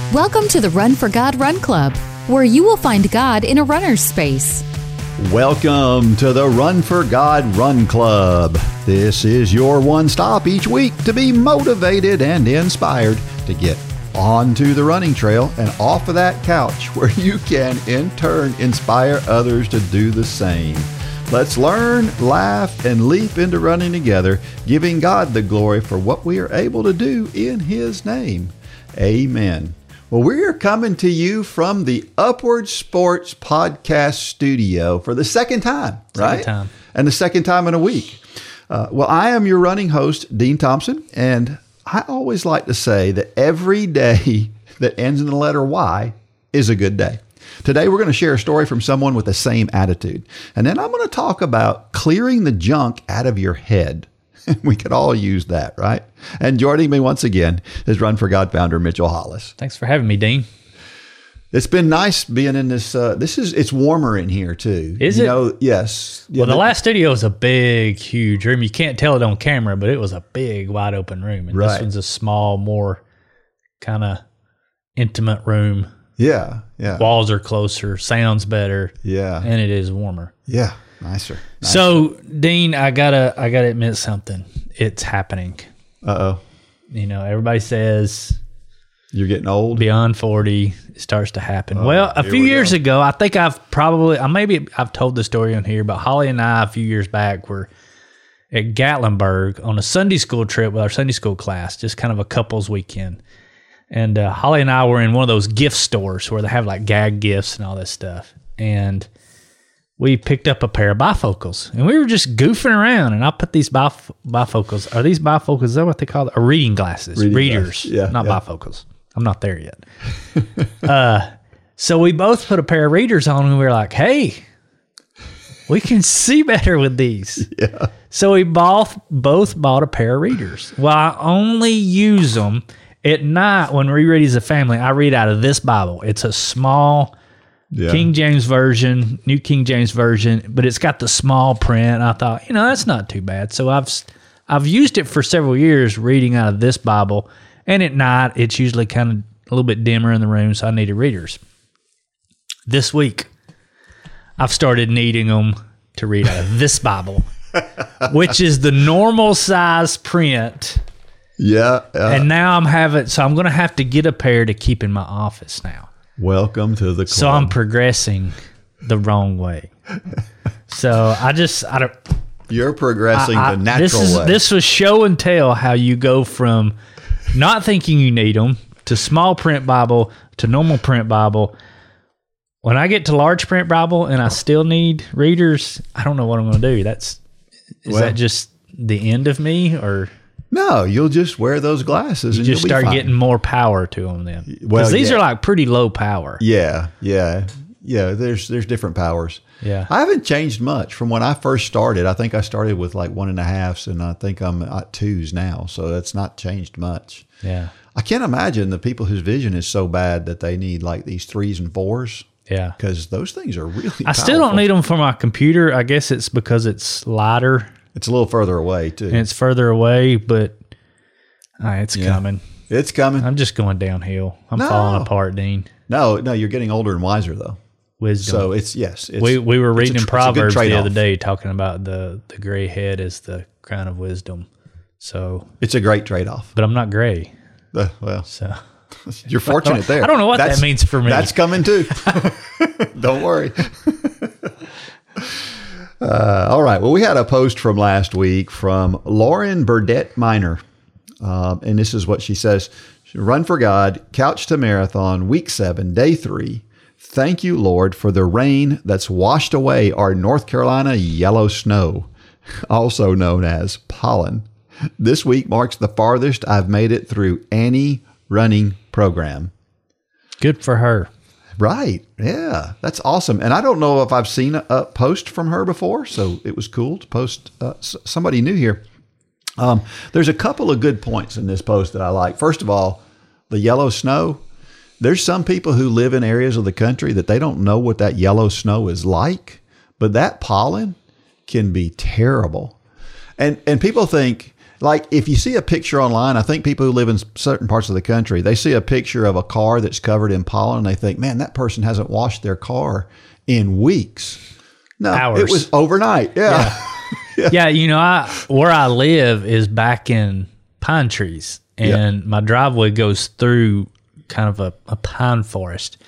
Welcome to the Run for God Run Club, where you will find God in a runner's space. Welcome to the Run for God Run Club. This is your one stop each week to be motivated and inspired to get onto the running trail and off of that couch where you can in turn inspire others to do the same. Let's learn, laugh, and leap into running together, giving God the glory for what we are able to do in His name. Amen. Well, we're coming to you from the Upward Sports Podcast Studio for the second time, right? Second time. And the second time in a week. Well, I am your running host, Dean Thompson, and I always like to say that every day that ends in the letter Y is a good day. Today, we're going to share a story from someone with the same attitude. And then I'm going to talk about clearing the junk out of your head. We could all use that, right? And joining me once again is Run for God founder Mitchell Hollis. Thanks for having me, Dean. It's been nice being in this. It's warmer in here too. Is it? Yes. Well, the last studio was a big, huge room. You can't tell it on camera, but it was a big, wide open room. And Right. This one's a small, more kind of intimate room. Yeah. Walls are closer, sounds better. Yeah. And it is warmer. Yeah. Nicer. So, Dean, I gotta admit something. It's happening. Uh-oh. You know, everybody says You're getting old? beyond 40, it starts to happen. Well, a here few we years go. ago, I think I've told the story on here, but Holly and I, a few years back, were at Gatlinburg on a Sunday school trip with our Sunday school class, just kind of a couples weekend. And Holly and I were in one of those gift stores where they have like gag gifts and all this stuff. And we picked up a pair of bifocals, and we were just goofing around. And I put these bifocals. Are these bifocals? Is that what they call it? Or reading glasses. Readers. Yeah, not yeah. bifocals. I'm not there yet. So we both put a pair of readers on, and we were like, hey, we can see better with these. Yeah. So we both bought a pair of readers. Well, I only use them at night when we read as a family. I read out of this Bible. It's a small Yeah. King James Version, New King James Version, but it's got the small print. I thought, that's not too bad. So I've used it for several years reading out of this Bible, and at night it's usually kind of a little bit dimmer in the room, so I needed readers. This week, I've started needing them to read out of this Bible, which is the normal size print. Yeah. And now I'm going to have to get a pair to keep in my office now. Welcome to the club. So I'm progressing the wrong way. So I don't. You're progressing the natural way. This was show and tell how you go from not thinking you need them to small print Bible to normal print Bible. When I get to large print Bible and I still need readers, I don't know what I'm going to do. Is that just the end of me, or No, you'll just wear those glasses and just you'll be start fine. getting more power to them then? Well, Because these yeah. are like pretty low power. Yeah. There's different powers. Yeah. I haven't changed much from when I first started. I think I started with like 1.5s, and I think I'm at 2s now. So that's not changed much. Yeah. I can't imagine the people whose vision is so bad that they need like these 3s and 4s, Yeah. because those things are really I still don't powerful. need them for my computer. I guess it's because it's lighter It's a little further away too. and it's further away, but it's coming. It's coming. I'm just going downhill. I'm No. falling apart, Dean. No, you're getting older and wiser though. Wisdom. So it's we were reading in it's a good Proverbs the trade-off. other day talking about the gray head is the crown of wisdom. So, It's a great trade-off. but I'm not gray. Well, So you're fortunate there. I don't know what that means for me. That's coming too. Don't worry. All right. Well, we had a post from last week from Lauren Burdett Minor. And this is what she says. Run for God, Couch to Marathon, week 7, day 3. Thank you, Lord, for the rain that's washed away our North Carolina yellow snow, also known as pollen. This week marks the farthest I've made it through any running program. good for her. Right. Yeah. That's awesome. And I don't know if I've seen a post from her before, so it was cool to post somebody new here. There's a couple of good points in this post that I like. First of all, the yellow snow. There's some people who live in areas of the country that they don't know what that yellow snow is like, but that pollen can be terrible. And people think, Like if you see a picture online, I think people who live in certain parts of the country, they see a picture of a car that's covered in pollen and they think, man, that person hasn't washed their car in weeks. No, Hours. It was overnight. Yeah. Yeah, where I live is back in pine trees, and my driveway goes through kind of a pine forest.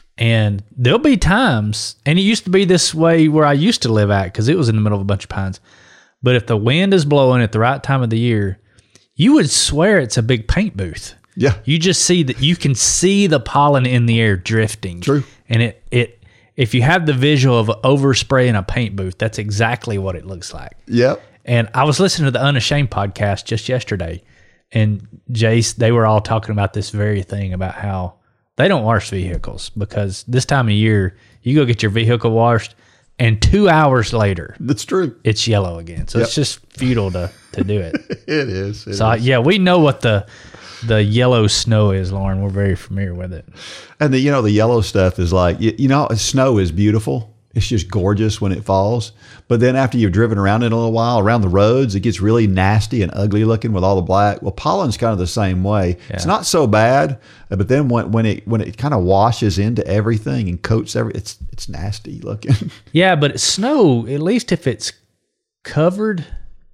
And there'll be times, and it used to be this way where I used to live at because it was in the middle of a bunch of pines. But if the wind is blowing at the right time of the year, you would swear it's a big paint booth. Yeah. You just see that you can see the pollen in the air drifting. True. And if you have the visual of overspray in a paint booth, that's exactly what it looks like. Yep. And I was listening to the Unashamed podcast just yesterday, and Jace, they were all talking about this very thing about how they don't wash vehicles because this time of year, you go get your vehicle washed, and 2 hours later, That's true. it's yellow again. So it's just futile to do it. It is. Yeah, we know what the yellow snow is, Lauren. We're very familiar with it. And the yellow stuff is like, snow is beautiful. It's just gorgeous when it falls. But then after you've driven around it a little while, around the roads, it gets really nasty and ugly looking with all the black. Well, pollen's kind of the same way. Yeah. It's not so bad, but then when it kind of washes into everything and coats it's nasty looking. Yeah, but snow, at least if it's covered,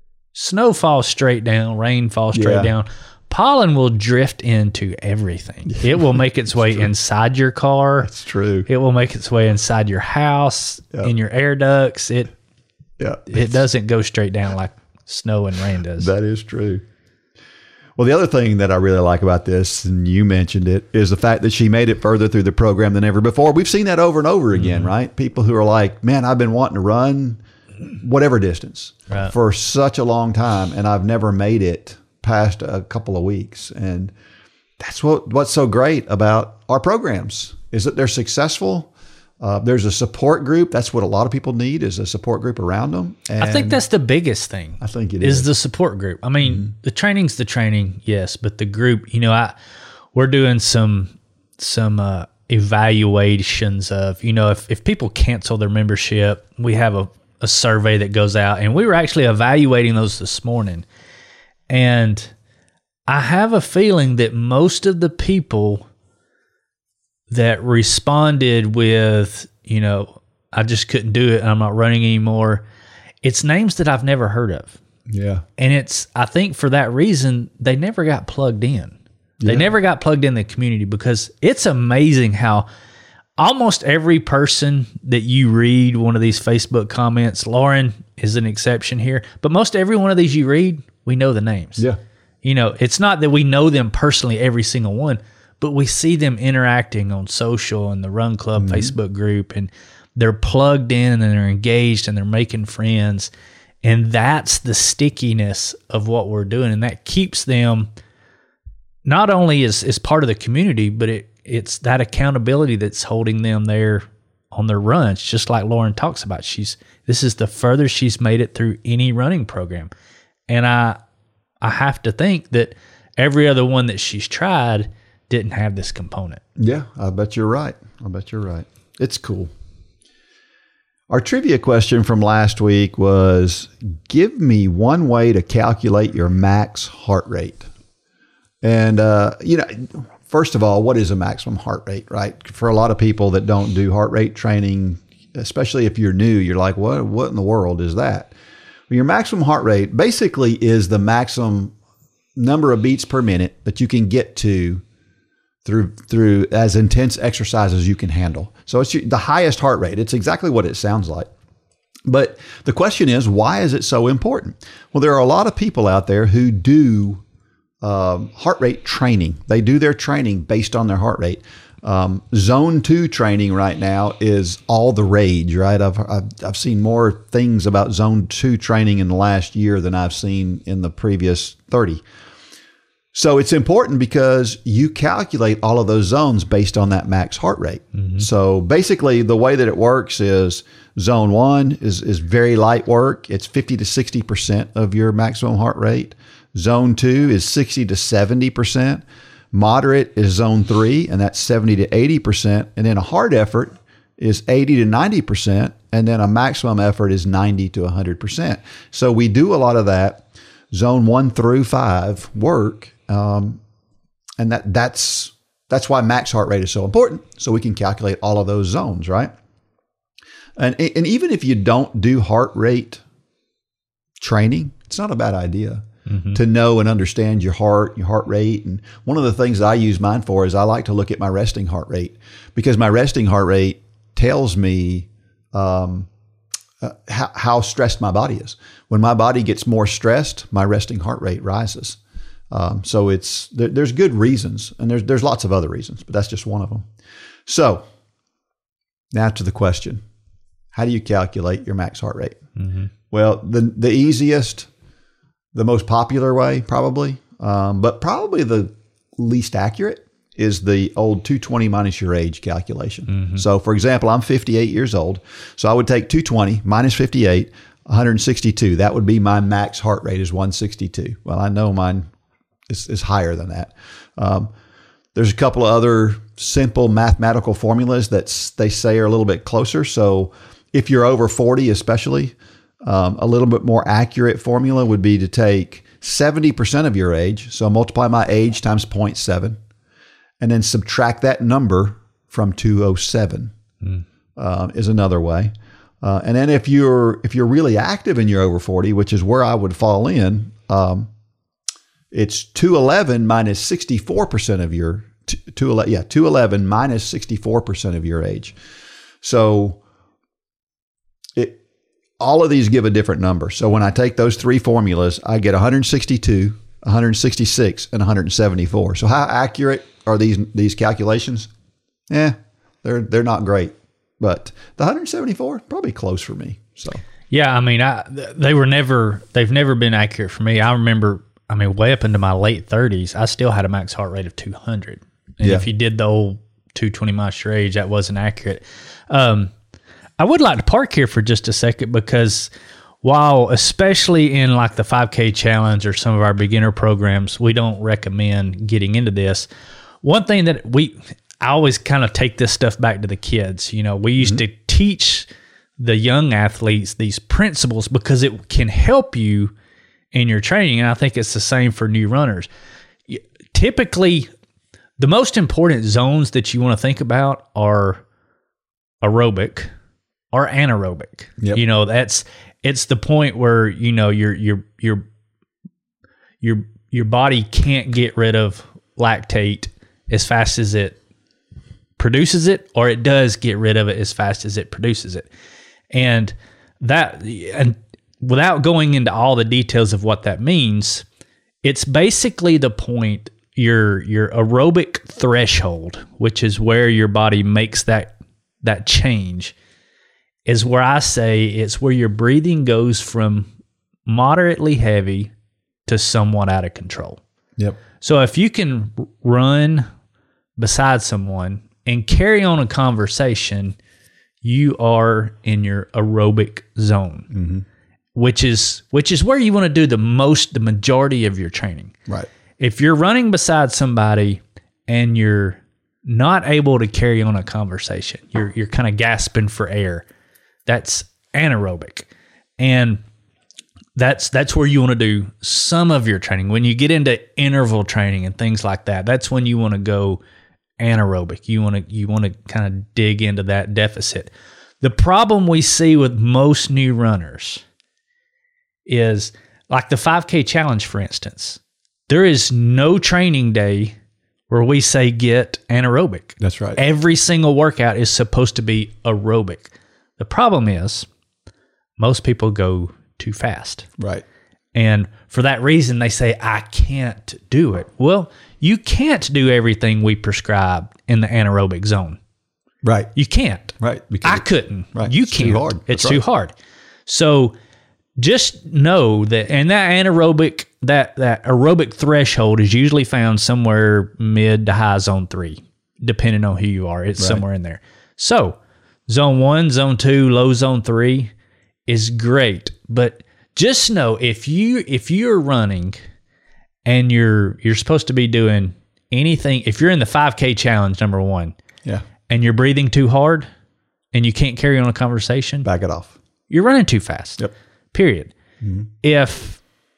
snow falls straight down, rain falls straight down. Pollen will drift into everything. It will make its way inside your car. That's true. It will make its way inside your house, in your air ducts. It doesn't go straight down like snow and rain does. That is true. Well, the other thing that I really like about this, and you mentioned it, is the fact that she made it further through the program than ever before. We've seen that over and over again, right? People who are like, man, I've been wanting to run whatever distance for such a long time, and I've never made it past a couple of weeks. And that's what's so great about our programs is that they're successful. There's a support group. That's what a lot of people need, is a support group around them. And I think that's the biggest thing. I think it is the support group. I mean, the training's the training, yes, but the group, we're doing some evaluations of, if people cancel their membership, we have a survey that goes out, and we were actually evaluating those this morning. And I have a feeling that most of the people that responded with, I just couldn't do it and I'm not running anymore, it's names that I've never heard of. Yeah. And I think for that reason, they never got plugged in. They never got plugged in the community, because it's amazing how almost every person that you read one of these Facebook comments, Lauren is an exception here, but most every one of these you read, we know the names. Yeah. It's not that we know them personally, every single one, but we see them interacting on social and the Run Club Facebook group, and they're plugged in and they're engaged and they're making friends. And that's the stickiness of what we're doing. And that keeps them not only as part of the community, but it's that accountability that's holding them there on their runs. Just like Lauren talks about, this is the furthest she's made it through any running program. And I have to think that every other one that she's tried didn't have this component. Yeah, I bet you're right. It's cool. Our trivia question from last week was, give me one way to calculate your max heart rate. And, first of all, what is a maximum heart rate, right? For a lot of people that don't do heart rate training, especially if you're new, you're like, what in the world is that? Well, your maximum heart rate basically is the maximum number of beats per minute that you can get to through as intense exercise as you can handle. So it's the highest heart rate. It's exactly what it sounds like. But the question is, why is it so important? Well, there are a lot of people out there who do heart rate training. They do their training based on their heart rate. Zone 2 training right now is all the rage, right? I've seen more things about Zone 2 training in the last year than I've seen in the previous 30. So it's important because you calculate all of those zones based on that max heart rate. Mm-hmm. So basically the way that it works is Zone 1 is very light work. It's 50 to 60% of your maximum heart rate. Zone 2 is 60 to 70%. Moderate is Zone 3, and that's 70 to 80%. And then a hard effort is 80 to 90%. And then a maximum effort is 90 to 100%. So we do a lot of that. zone 1 through 5 work. And that's why max heart rate is so important. So we can calculate all of those zones, right? And even if you don't do heart rate training, it's not a bad idea to know and understand your heart rate. And one of the things that I use mine for is I like to look at my resting heart rate, because my resting heart rate tells me how stressed my body is. When my body gets more stressed, my resting heart rate rises. So there's good reasons, and there's lots of other reasons, but that's just one of them. So now to the question: how do you calculate your max heart rate? Well, the easiest, the most popular way, probably, but probably the least accurate, is the old 220 minus your age calculation. So, for example, I'm 58 years old, so I would take 220 minus 58, 162. That would be my max heart rate, is 162. Well, I know mine is higher than that. There's a couple of other simple mathematical formulas that they say are a little bit closer. So if you're over 40 especially, a little bit more accurate formula would be to take 70% of your age, so multiply my age times 0.7, and then subtract that number from 207 is another way. And then if you're really active and you're over 40, which is where I would fall in, it's 211 minus 64% of your 211 minus 64% of your age. So all of these give a different number. So when I take those three formulas, I get 162, 166, and 174. So how accurate are these calculations? They're not great, but the 174 probably close for me. So yeah, I mean, they've never been accurate for me. I remember, way up into my late 30s, I still had a max heart rate of 200. And if you did the old 220 minus your age, that wasn't accurate. I would like to park here for just a second, because while especially in like the 5K challenge or some of our beginner programs, we don't recommend getting into this. One thing that I always kind of take this stuff back to the kids. We used to teach the young athletes these principles because it can help you in your training. And I think it's the same for new runners. Typically, the most important zones that you want to think about are aerobic or anaerobic. Yep. It's the point where your body can't get rid of lactate as fast as it produces it, or it does get rid of it as fast as it produces it. And without going into all the details of what that means, it's basically the point, your aerobic threshold, which is where your body makes that change, is where I say it's where your breathing goes from moderately heavy to somewhat out of control. Yep. So if you can run beside someone and carry on a conversation, you are in your aerobic zone, which is where you want to do the majority of your training. Right. If you're running beside somebody and you're not able to carry on a conversation, you're kind of gasping for air, that's anaerobic. And that's where you want to do some of your training. When you get into interval training and things like that, that's when you want to go anaerobic. You want to kind of dig into that deficit. The problem we see with most new runners is like the 5K challenge, for instance. There is no training day where we say get anaerobic. That's right. Every single workout is supposed to be aerobic. The problem is most people go too fast. Right. And for that reason, they say, I can't do it. Well, you can't do everything we prescribe in the anaerobic zone. Right. You can't. Right. I couldn't. Right. You It's can't. too hard. It's That's too right. hard. So just know that, and that anaerobic, that aerobic threshold is usually found somewhere mid to high zone 3, depending on who you are. It's somewhere in there. So zone 1, zone 2, low zone 3 is great. But just know if you're running and you're supposed to be doing anything, if you're in the 5K challenge, number 1, Yeah. and you're breathing too hard and you can't carry on a conversation, Back it off. you're running too fast. Yep. Period. If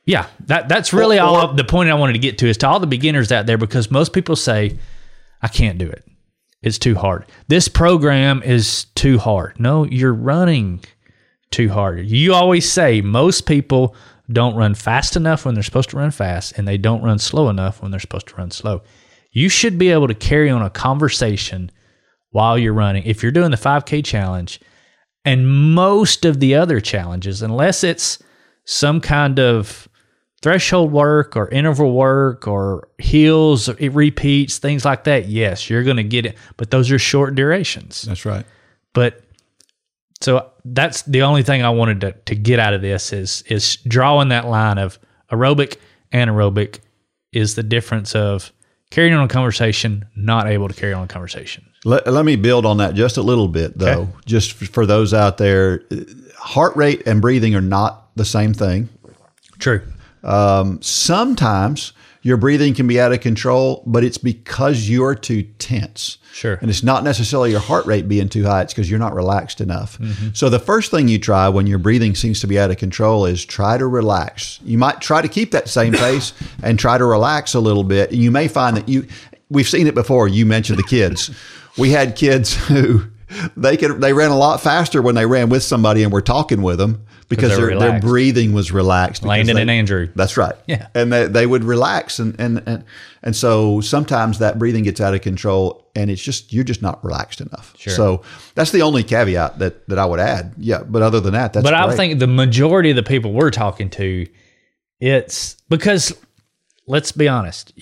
Yeah, that's really the point I wanted to get to is to all the beginners out there, because most people say, I can't do it. It's too hard. This program is too hard. No, you're running too hard. You always say most people don't run fast enough when they're supposed to run fast, and they don't run slow enough when they're supposed to run slow. You should be able to carry on a conversation while you're running. If you're doing the 5K challenge and most of the other challenges, unless it's some kind of threshold work or interval work or hills, or it repeats, things like that, yes, you're going to get it. But those are short durations. That's right. But so that's the only thing I wanted to get out of this is drawing that line of aerobic, anaerobic is the difference of carrying on a conversation, not able to carry on a conversation. Let me build on that just a little bit, though, Okay. just for those out there. Heart rate and breathing are not the same thing. True. Sometimes your breathing can be out of control, but it's because you're too tense. Sure. And it's not necessarily your heart rate being too high. It's because you're not relaxed enough. Mm-hmm. So the first thing you try when your breathing seems to be out of control is try to relax. You might try to keep that same pace and try to relax a little bit. And you may find that we've seen it before. You mentioned the kids. We had kids who they ran a lot faster when they ran with somebody and were talking with them because they're their relaxed. breathing was relaxed. Landon and Andrew. That's right. Yeah. And they would relax. And so sometimes that breathing gets out of control and you're just not relaxed enough. Sure. So that's the only caveat that I would add. Yeah. But other than that, that's But great. I think the majority of the people we're talking to, it's because, let's be honest,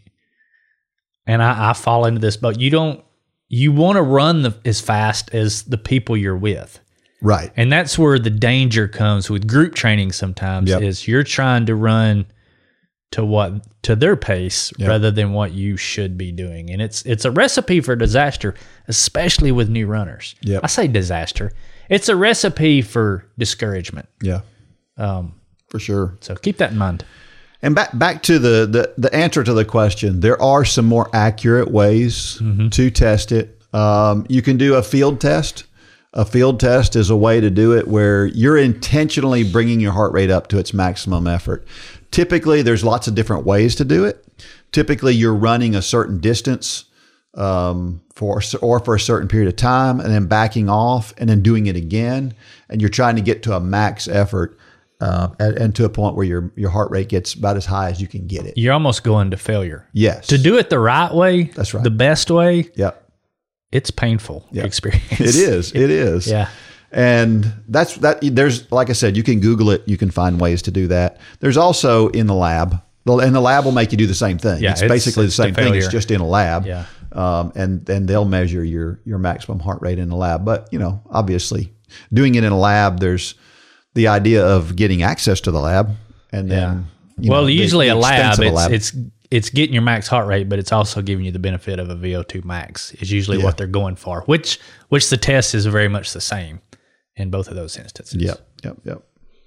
I fall into this, but you want to run as fast as the people you're with. Right. And that's where the danger comes with group training sometimes. Yep. Is you're trying to run to their pace Yep. rather than what you should be doing. And it's a recipe for disaster, especially with new runners. Yep. I say disaster. It's a recipe for discouragement. Yeah. For sure. So keep that in mind. And back to the answer to the question, there are some more accurate ways to test it. You can do a field test. A field test is a way to do it where you're intentionally bringing your heart rate up to its maximum effort. Typically, there's lots of different ways to do it. Typically, you're running a certain distance for a certain period of time and then backing off and then doing it again. And you're trying to get to a max effort and to a point where your heart rate gets about as high as you can get it. You're almost going to failure. Yes. To do it the right way, That's right. the best way, Yep. it's painful experience. It is. It is. Yeah. And that's that. There's, like I said, you can Google it. You can find ways to do that. There's also in the lab, and the lab will make you do the same thing. Yeah, it's basically the it's same the thing. It's failure. just in a lab. Yeah. And they'll measure your maximum heart rate in the lab. But obviously, doing it in a lab, there's the idea of getting access to the lab, and then Usually a lab, expense of a it's getting your max heart rate, but it's also giving you the benefit of a VO2 max is usually what they're going for, which the test is very much the same in both of those instances. Yep.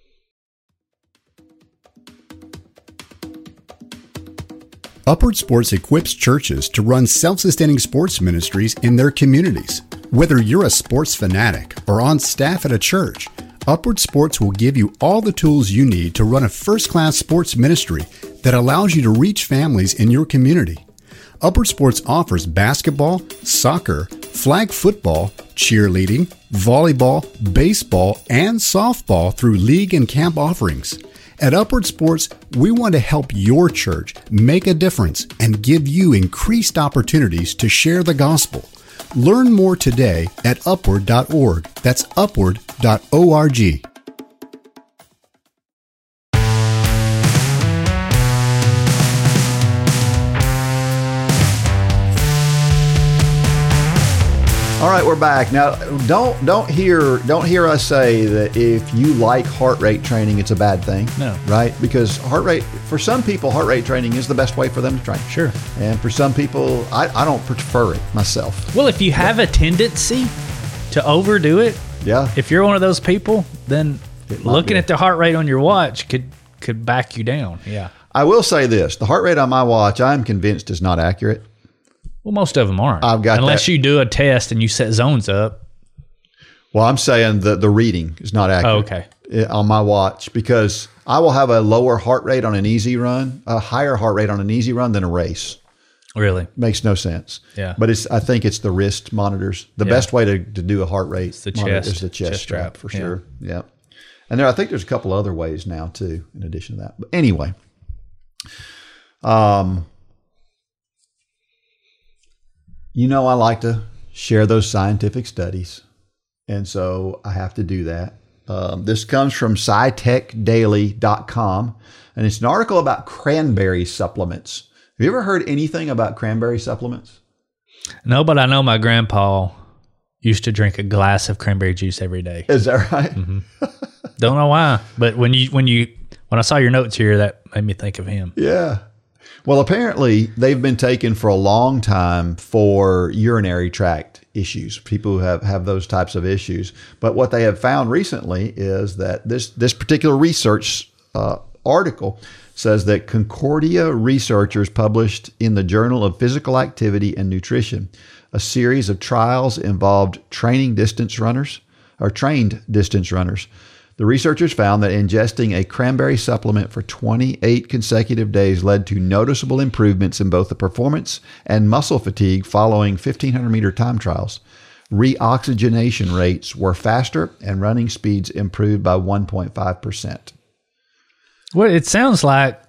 Upward Sports equips churches to run self-sustaining sports ministries in their communities. Whether you're a sports fanatic or on staff at a church, Upward Sports will give you all the tools you need to run a first-class sports ministry that allows you to reach families in your community. Upward Sports offers basketball, soccer, flag football, cheerleading, volleyball, baseball, and softball through league and camp offerings. At Upward Sports, we want to help your church make a difference and give you increased opportunities to share the gospel. Learn more today at upward.org. That's upward.org. All right, we're back. Now, don't hear us say that if you like heart rate training, it's a bad thing. No. Right? Because for some people, heart rate training is the best way for them to train. Sure. And for some people, I don't prefer it myself. Well, if you have a tendency to overdo it, Yeah. if you're one of those people, then It might looking be. at the heart rate on your watch could back you down. Yeah. I will say this. The heart rate on my watch, I'm convinced is not accurate. Well, most of them aren't. I've got Unless that. you do a test and you set zones up. Well, I'm saying the reading is not accurate Oh, okay. on my watch because I will have a lower heart rate on an easy run, a higher heart rate on an easy run than a race. Really? Makes no sense. Yeah. But I think it's the wrist monitors. The best way to do a heart rate the monitor chest, is the chest strap for yeah. sure. Yeah. And I think there's a couple other ways now too, in addition to that. But anyway, I like to share those scientific studies. And so I have to do that. This comes from SciTechDaily.com, and it's an article about cranberry supplements. Have you ever heard anything about cranberry supplements? No, but I know my grandpa used to drink a glass of cranberry juice every day. Is that right? Mm-hmm. Don't know why, but when I saw your notes here, that made me think of him. Yeah. Well, apparently they've been taken for a long time for urinary tract issues, people who have those types of issues. But what they have found recently is that this particular research article says that Concordia researchers published in the Journal of Physical Activity and Nutrition a series of trials involved trained distance runners. The researchers found that ingesting a cranberry supplement for 28 consecutive days led to noticeable improvements in both the performance and muscle fatigue following 1,500-meter time trials. Reoxygenation rates were faster and running speeds improved by 1.5%. Well, that sounds like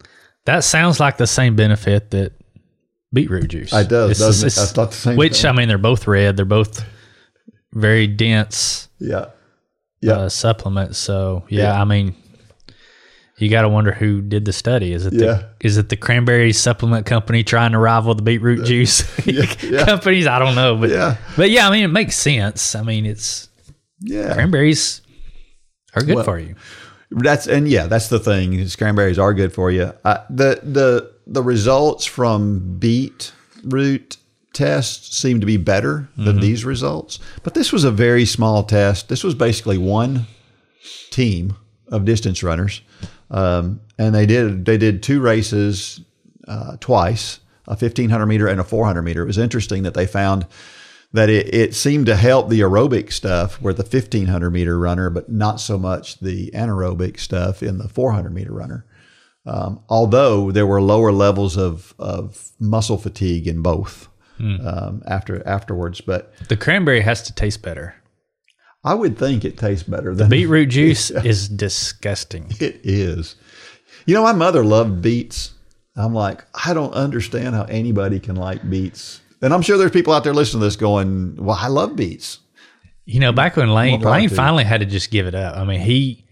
the same benefit that beetroot juice. It does, doesn't it? I thought the same Which, thing. I mean, they're both red. They're both very dense supplements. So, I mean, you got to wonder who did the study. Is it the cranberry supplement company trying to rival the beetroot juice companies? I don't know. But I mean, it makes sense. I mean, cranberries are good for you. That's the thing. Is cranberries are good for you. The results from beetroot tests seem to be better than these results, but this was a very small test. This was basically one team of distance runners, and they did two races twice, a 1,500 meter and a 400 meter. It was interesting that they found that it seemed to help the aerobic stuff with the 1,500 meter runner, but not so much the anaerobic stuff in the 400 meter runner. Although there were lower levels of muscle fatigue in both afterwards. But the cranberry has to taste better. I would think it tastes better than beetroot juice is disgusting. It is. My mother loved beets. I'm like, I don't understand how anybody can like beets. And I'm sure there's people out there listening to this going, well, I love beets. Back when Lane finally had to just give it up. I mean,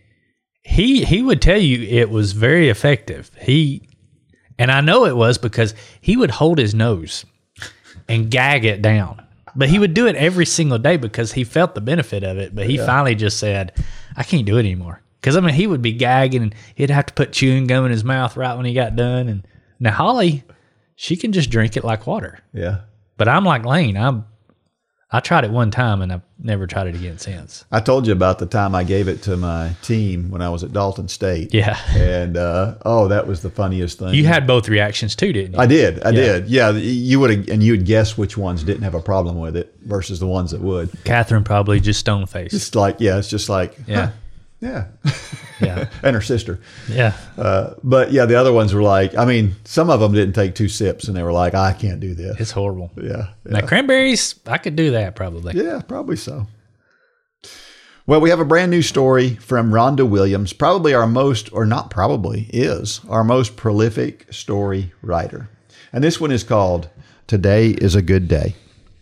he would tell you it was very effective. And I know it was because he would hold his nose and gag it down. But he would do it every single day because he felt the benefit of it. But he finally just said, I can't do it anymore. Because, I mean, he would be gagging and he'd have to put chewing gum in his mouth right when he got done. And now Holly, she can just drink it like water. Yeah. But I'm like Lane. I tried it one time and I've never tried it again since. I told you about the time I gave it to my team when I was at Dalton State. Yeah. And, that was the funniest thing. You had both reactions too, didn't you? I did. Yeah. You would guess which ones didn't have a problem with it versus the ones that would. Catherine probably just stone-faced. It's like, it's just like, yeah. Yeah. Yeah. And her sister. Yeah. But the other ones were like, I mean, some of them didn't take 2 sips and they were like, I can't do this. It's horrible. Yeah. Now, cranberries, I could do that probably. Yeah, probably so. Well, we have a brand new story from Rhonda Williams, probably our most prolific story writer. And this one is called Today is a Good Day.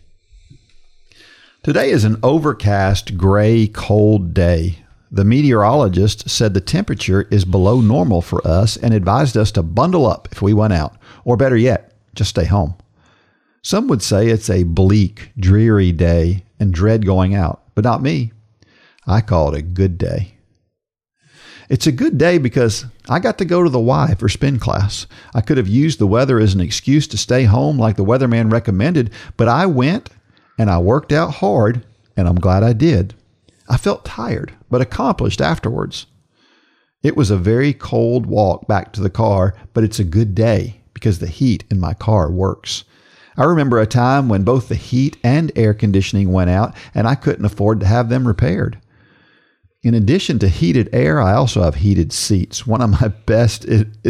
Today is an overcast, gray, cold day. The meteorologist said the temperature is below normal for us and advised us to bundle up if we went out, or better yet, just stay home. Some would say it's a bleak, dreary day and dread going out, but not me. I call it a good day. It's a good day because I got to go to the Y for spin class. I could have used the weather as an excuse to stay home like the weatherman recommended, but I went and I worked out hard, and I'm glad I did. I felt tired, but accomplished afterwards. It was a very cold walk back to the car, but it's a good day because the heat in my car works. I remember a time when both the heat and air conditioning went out, and I couldn't afford to have them repaired. In addition to heated air, I also have heated seats. One of the best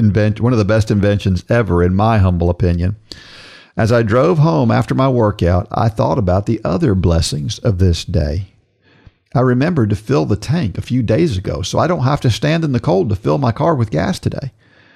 inventions ever, in my humble opinion. As I drove home after my workout, I thought about the other blessings of this day. I remembered to fill the tank a few days ago, so I don't have to stand in the cold to fill my car with gas today.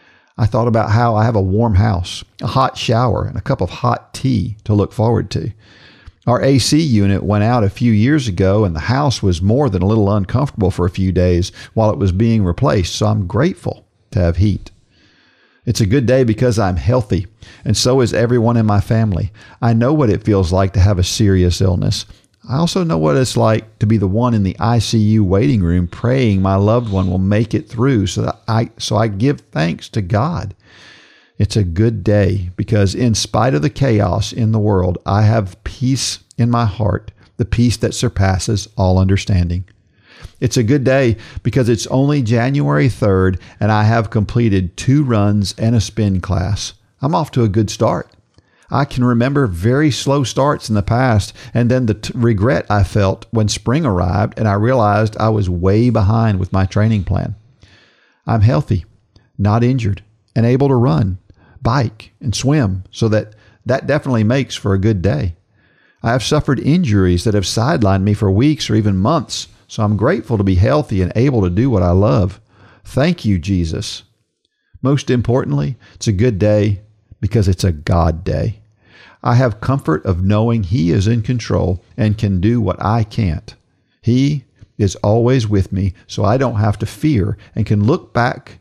I thought about how I have a warm house, a hot shower, and a cup of hot tea to look forward to. Our AC unit went out a few years ago, and the house was more than a little uncomfortable for a few days while it was being replaced, so I'm grateful to have heat. It's a good day because I'm healthy, and so is everyone in my family. I know what it feels like to have a serious illness. I also know what it's like to be the one in the ICU waiting room praying my loved one will make it through, so I give thanks to God. It's a good day because in spite of the chaos in the world, I have peace in my heart, the peace that surpasses all understanding. It's a good day because it's only January 3rd and I have completed 2 runs and a spin class. I'm off to a good start. I can remember very slow starts in the past and then the regret I felt when spring arrived and I realized I was way behind with my training plan. I'm healthy, not injured, and able to run, bike, and swim, so that definitely makes for a good day. I have suffered injuries that have sidelined me for weeks or even months, so I'm grateful to be healthy and able to do what I love. Thank you, Jesus. Most importantly, it's a good day because it's a God day. I have comfort of knowing He is in control and can do what I can't. He is always with me, so I don't have to fear and can look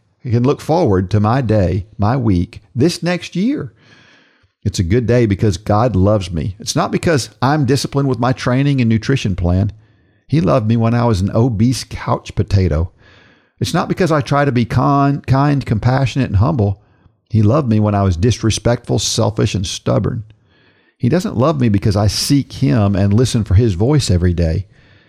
forward to my day, my week, this next year. It's a good day because God loves me. It's not because I'm disciplined with my training and nutrition plan. He loved me when I was an obese couch potato. It's not because I try to be kind, compassionate, and humble. He loved me when I was disrespectful, selfish, and stubborn. He doesn't love me because I seek Him and listen for His voice every day.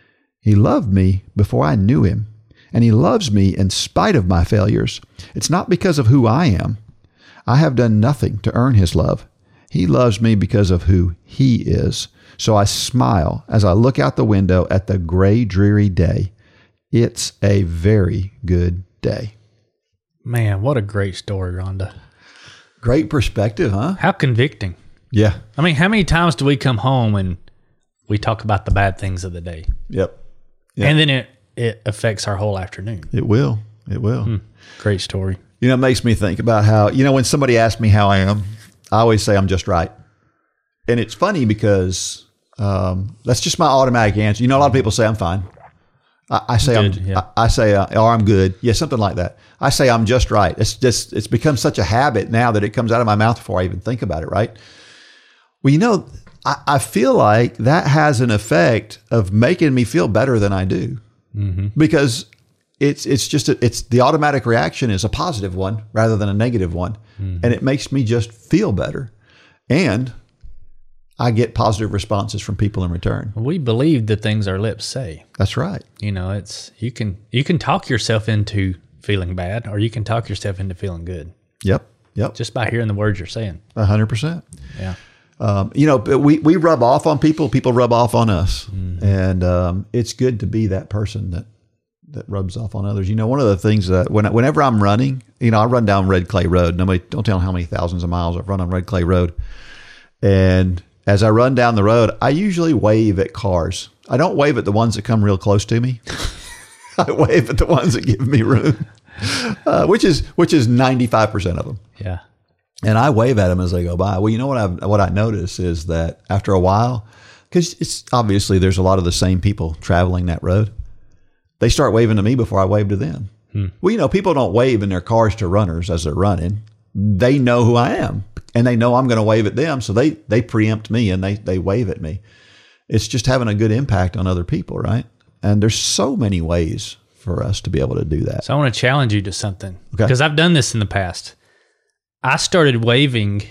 He loved me before I knew Him, and He loves me in spite of my failures. It's not because of who I am. I have done nothing to earn His love. He loves me because of who He is. So I smile as I look out the window at the gray, dreary day. It's a very good day. Man, what a great story, Rhonda. Great perspective, huh? How convicting. Yeah. I mean, how many times do we come home and we talk about the bad things of the day? Yep. And then it affects our whole afternoon. It will. It will. Great story. You know, it makes me think about how, when somebody asks me how I am, I always say I'm just right. And it's funny because that's just my automatic answer. A lot of people say I'm fine. I say good, I'm good. Yeah, something like that. I say I'm just right. It's become such a habit now that it comes out of my mouth before I even think about it, right? Well, I feel like that has an effect of making me feel better than I do, because it's the automatic reaction is a positive one rather than a negative one, and it makes me just feel better, and I get positive responses from people in return. We believe the things our lips say. That's right. It's you can talk yourself into feeling bad, or you can talk yourself into feeling good. Yep. Just by hearing the words you're saying. 100%. Yeah. We rub off on people. People rub off on us, and it's good to be that person that rubs off on others. One of the things that whenever I'm running, I run down Red Clay Road. Nobody don't tell them how many thousands of miles I've run on Red Clay Road, and as I run down the road, I usually wave at cars. I don't wave at the ones that come real close to me. I wave at the ones that give me room, which is 95% of them. Yeah. And I wave at them as they go by. Well, what I notice is that after a while, because it's obviously there's a lot of the same people traveling that road, they start waving to me before I wave to them. Well, people don't wave in their cars to runners as they're running. They know who I am, and they know I'm going to wave at them, so they preempt me and they wave at me. It's just having a good impact on other people, right? And there's so many ways for us to be able to do that. So I want to challenge you to something, Okay. Because I've done this in the past. I started waving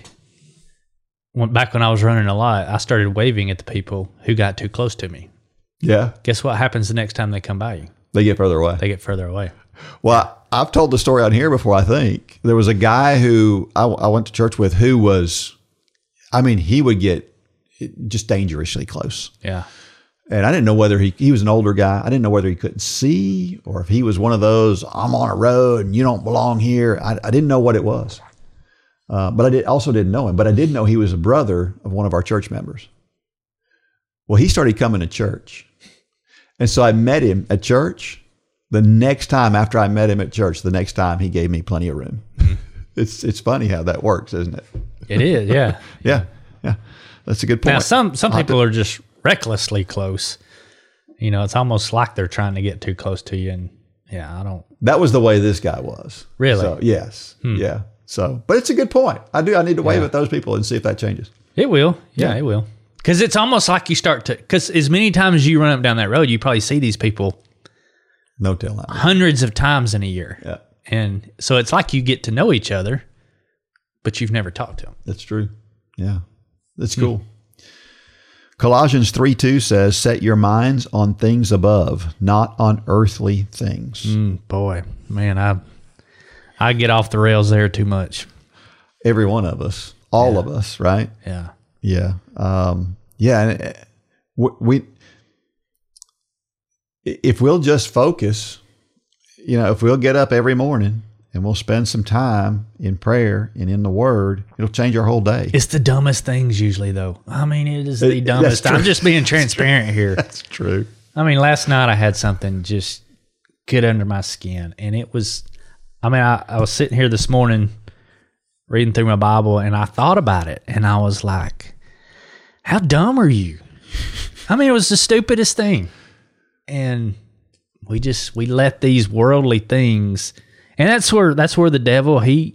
back when I was running a lot. I started waving at the people who got too close to me. Yeah. Guess what happens the next time they come by you? They get further away. They get further away. Well, I've told the story on here before, I think. There was a guy who I went to church with who he would get just dangerously close. Yeah. And I didn't know whether he was an older guy. I didn't know whether he couldn't see or if he was one of those, I'm on a road and you don't belong here. I didn't know what it was. But I also didn't know him. But I did know he was a brother of one of our church members. Well, he started coming to church. And so I met him at church. The next time after I met him at church, the next time he gave me plenty of room. It's funny how that works, isn't it? It is, yeah. Yeah. That's a good point. Now, some people are just recklessly close. It's almost like they're trying to get too close to you. And I don't. That was the way this guy was. Really? So, yes. Yeah. So, but it's a good point. I need to wave at those people and see if that changes. It will. Yeah. It will. Because it's almost like you start to, because as many times as you run up down that road, you probably see these people no telling hundreds of times in a year. Yeah. And so it's like you get to know each other, but you've never talked to them. That's true. Yeah. That's cool. Colossians 3:2 says, set your minds on things above, not on earthly things. Boy, man, I get off the rails there too much. Every one of us, all of us, right? Yeah. Yeah. And we, if we'll just focus, if we'll get up every morning and we'll spend some time in prayer and in the Word, it'll change our whole day. It's the dumbest things usually, though. I mean, it is the dumbest. I'm just being transparent here. That's true. I mean, last night I had something just get under my skin, and it was, I was sitting here this morning reading through my Bible, and I thought about it, and I was like, how dumb are you? I mean, it was the stupidest thing. And we let these worldly things, and that's where the devil, he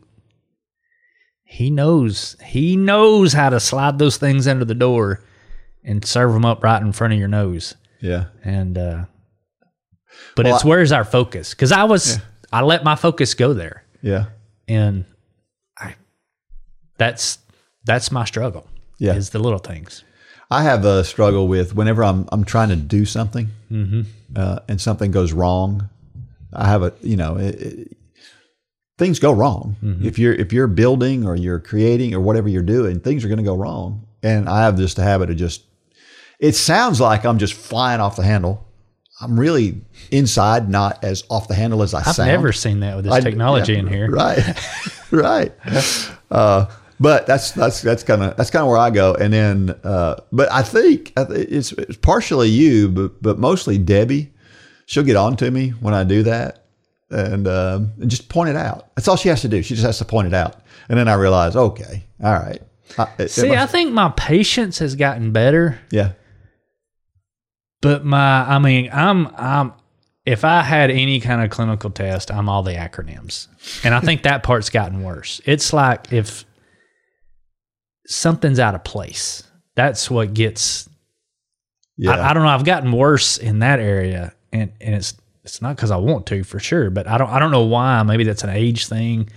knows how to slide those things under the door and serve them up right in front of your nose. Yeah. And, but where's our focus? Cause I let my focus go there. Yeah. And that's my struggle. Yeah. Is the little things. I have a struggle with whenever I'm trying to do something and something goes wrong. I have things go wrong. If you're building or you're creating or whatever you're doing, things are going to go wrong. And I have just a habit of it sounds like I'm just flying off the handle. I'm really inside not as off the handle as I sound. I've never seen that with this technology in here. Right. Right. But that's kind of where I go. And then, but I think it's partially you, but mostly Debbie. She'll get on to me when I do that and just point it out. That's all she has to do. She just has to point it out. And then I realize, okay, all right. I think my patience has gotten better. Yeah. But I'm if I had any kind of clinical test, I'm all the acronyms. And I think that part's gotten worse. It's like if something's out of place, that's what gets, I don't know. I've gotten worse in that area, and it's not because I want to, for sure, but I don't know why. Maybe that's an age thing.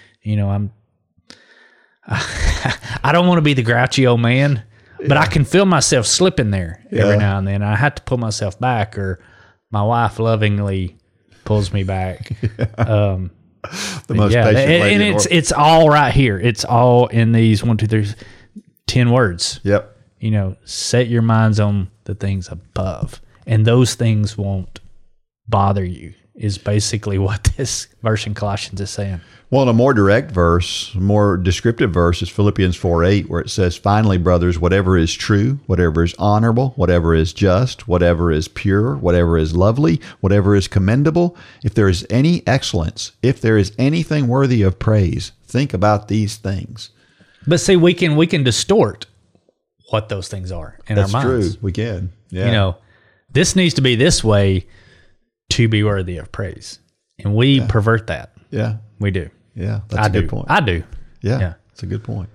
I don't want to be the grouchy old man, but I can feel myself slipping there every now and then. I have to pull myself back, or my wife lovingly pulls me back. The most patient lady. And it's all right here. It's all in these 1, 2, 3, 10 words. Yep. Set your minds on the things above, and those things won't bother you, is basically what this verse in Colossians is saying. Well, in a more direct verse, more descriptive verse is Philippians 4:8, where it says, finally, brothers, whatever is true, whatever is honorable, whatever is just, whatever is pure, whatever is lovely, whatever is commendable, if there is any excellence, if there is anything worthy of praise, think about these things. But see, we can distort what those things are in our minds. That's true. We can. Yeah. This needs to be this way to be worthy of praise. And we pervert that. Yeah. We do. Yeah. That's a good point. I do. Yeah. That's a good point.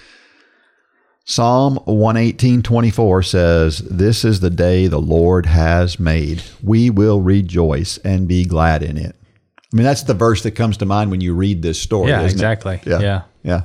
Psalm 118:24 says, this is the day the Lord has made. We will rejoice and be glad in it. I mean, that's the verse that comes to mind when you read this story. Yeah, isn't exactly. It? Yeah. Yeah.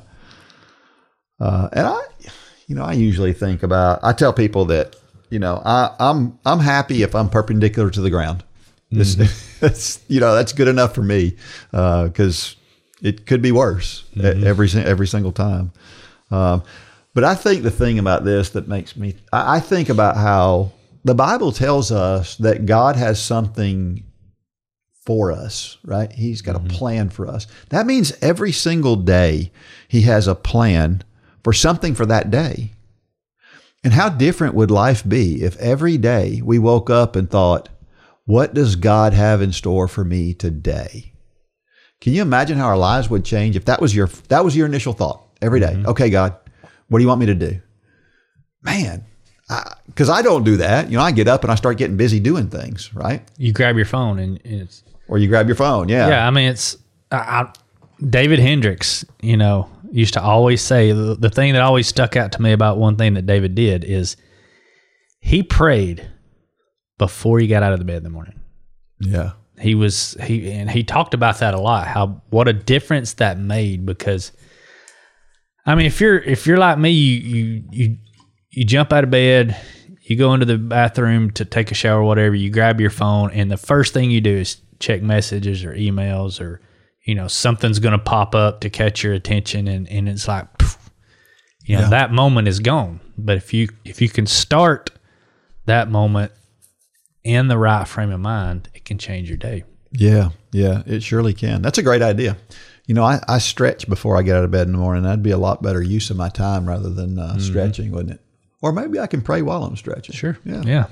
And I usually think about, I tell people that, I'm happy if I'm perpendicular to the ground. That's good enough for me, because it could be worse every single time. But I think the thing about this that makes me, I think about how the Bible tells us that God has something for us, right? He's got a plan for us. That means every single day he has a plan for something for that day. And how different would life be if every day we woke up and thought, what does God have in store for me today? Can you imagine how our lives would change if that was your initial thought every day? Okay, God, what do you want me to do? Man, because I don't do that. You know, I get up and I start getting busy doing things, right? You grab your phone and it's... Or you grab your phone, yeah. Yeah, I mean, it's... David Hendricks, you know, used to always say, the thing that always stuck out to me about one thing that David did is he prayed before he got out of the bed in the morning. Yeah. He talked about that a lot, what a difference that made, because I mean, if you're like me, you jump out of bed, you go into the bathroom to take a shower or whatever, you grab your phone, and the first thing you do is check messages or emails, or you know, something's going to pop up to catch your attention, and it's like, you know, that moment is gone. But if you can start that moment in the right frame of mind, it can change your day. Yeah, it surely can. That's a great idea. You know, I stretch before I get out of bed in the morning. That'd be a lot better use of my time rather than stretching, wouldn't it? Or maybe I can pray while I'm stretching. Sure. Yeah.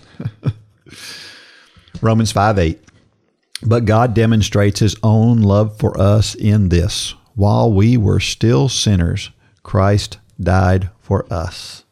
Romans 5:8. But God demonstrates his own love for us in this: while we were still sinners, Christ died for us.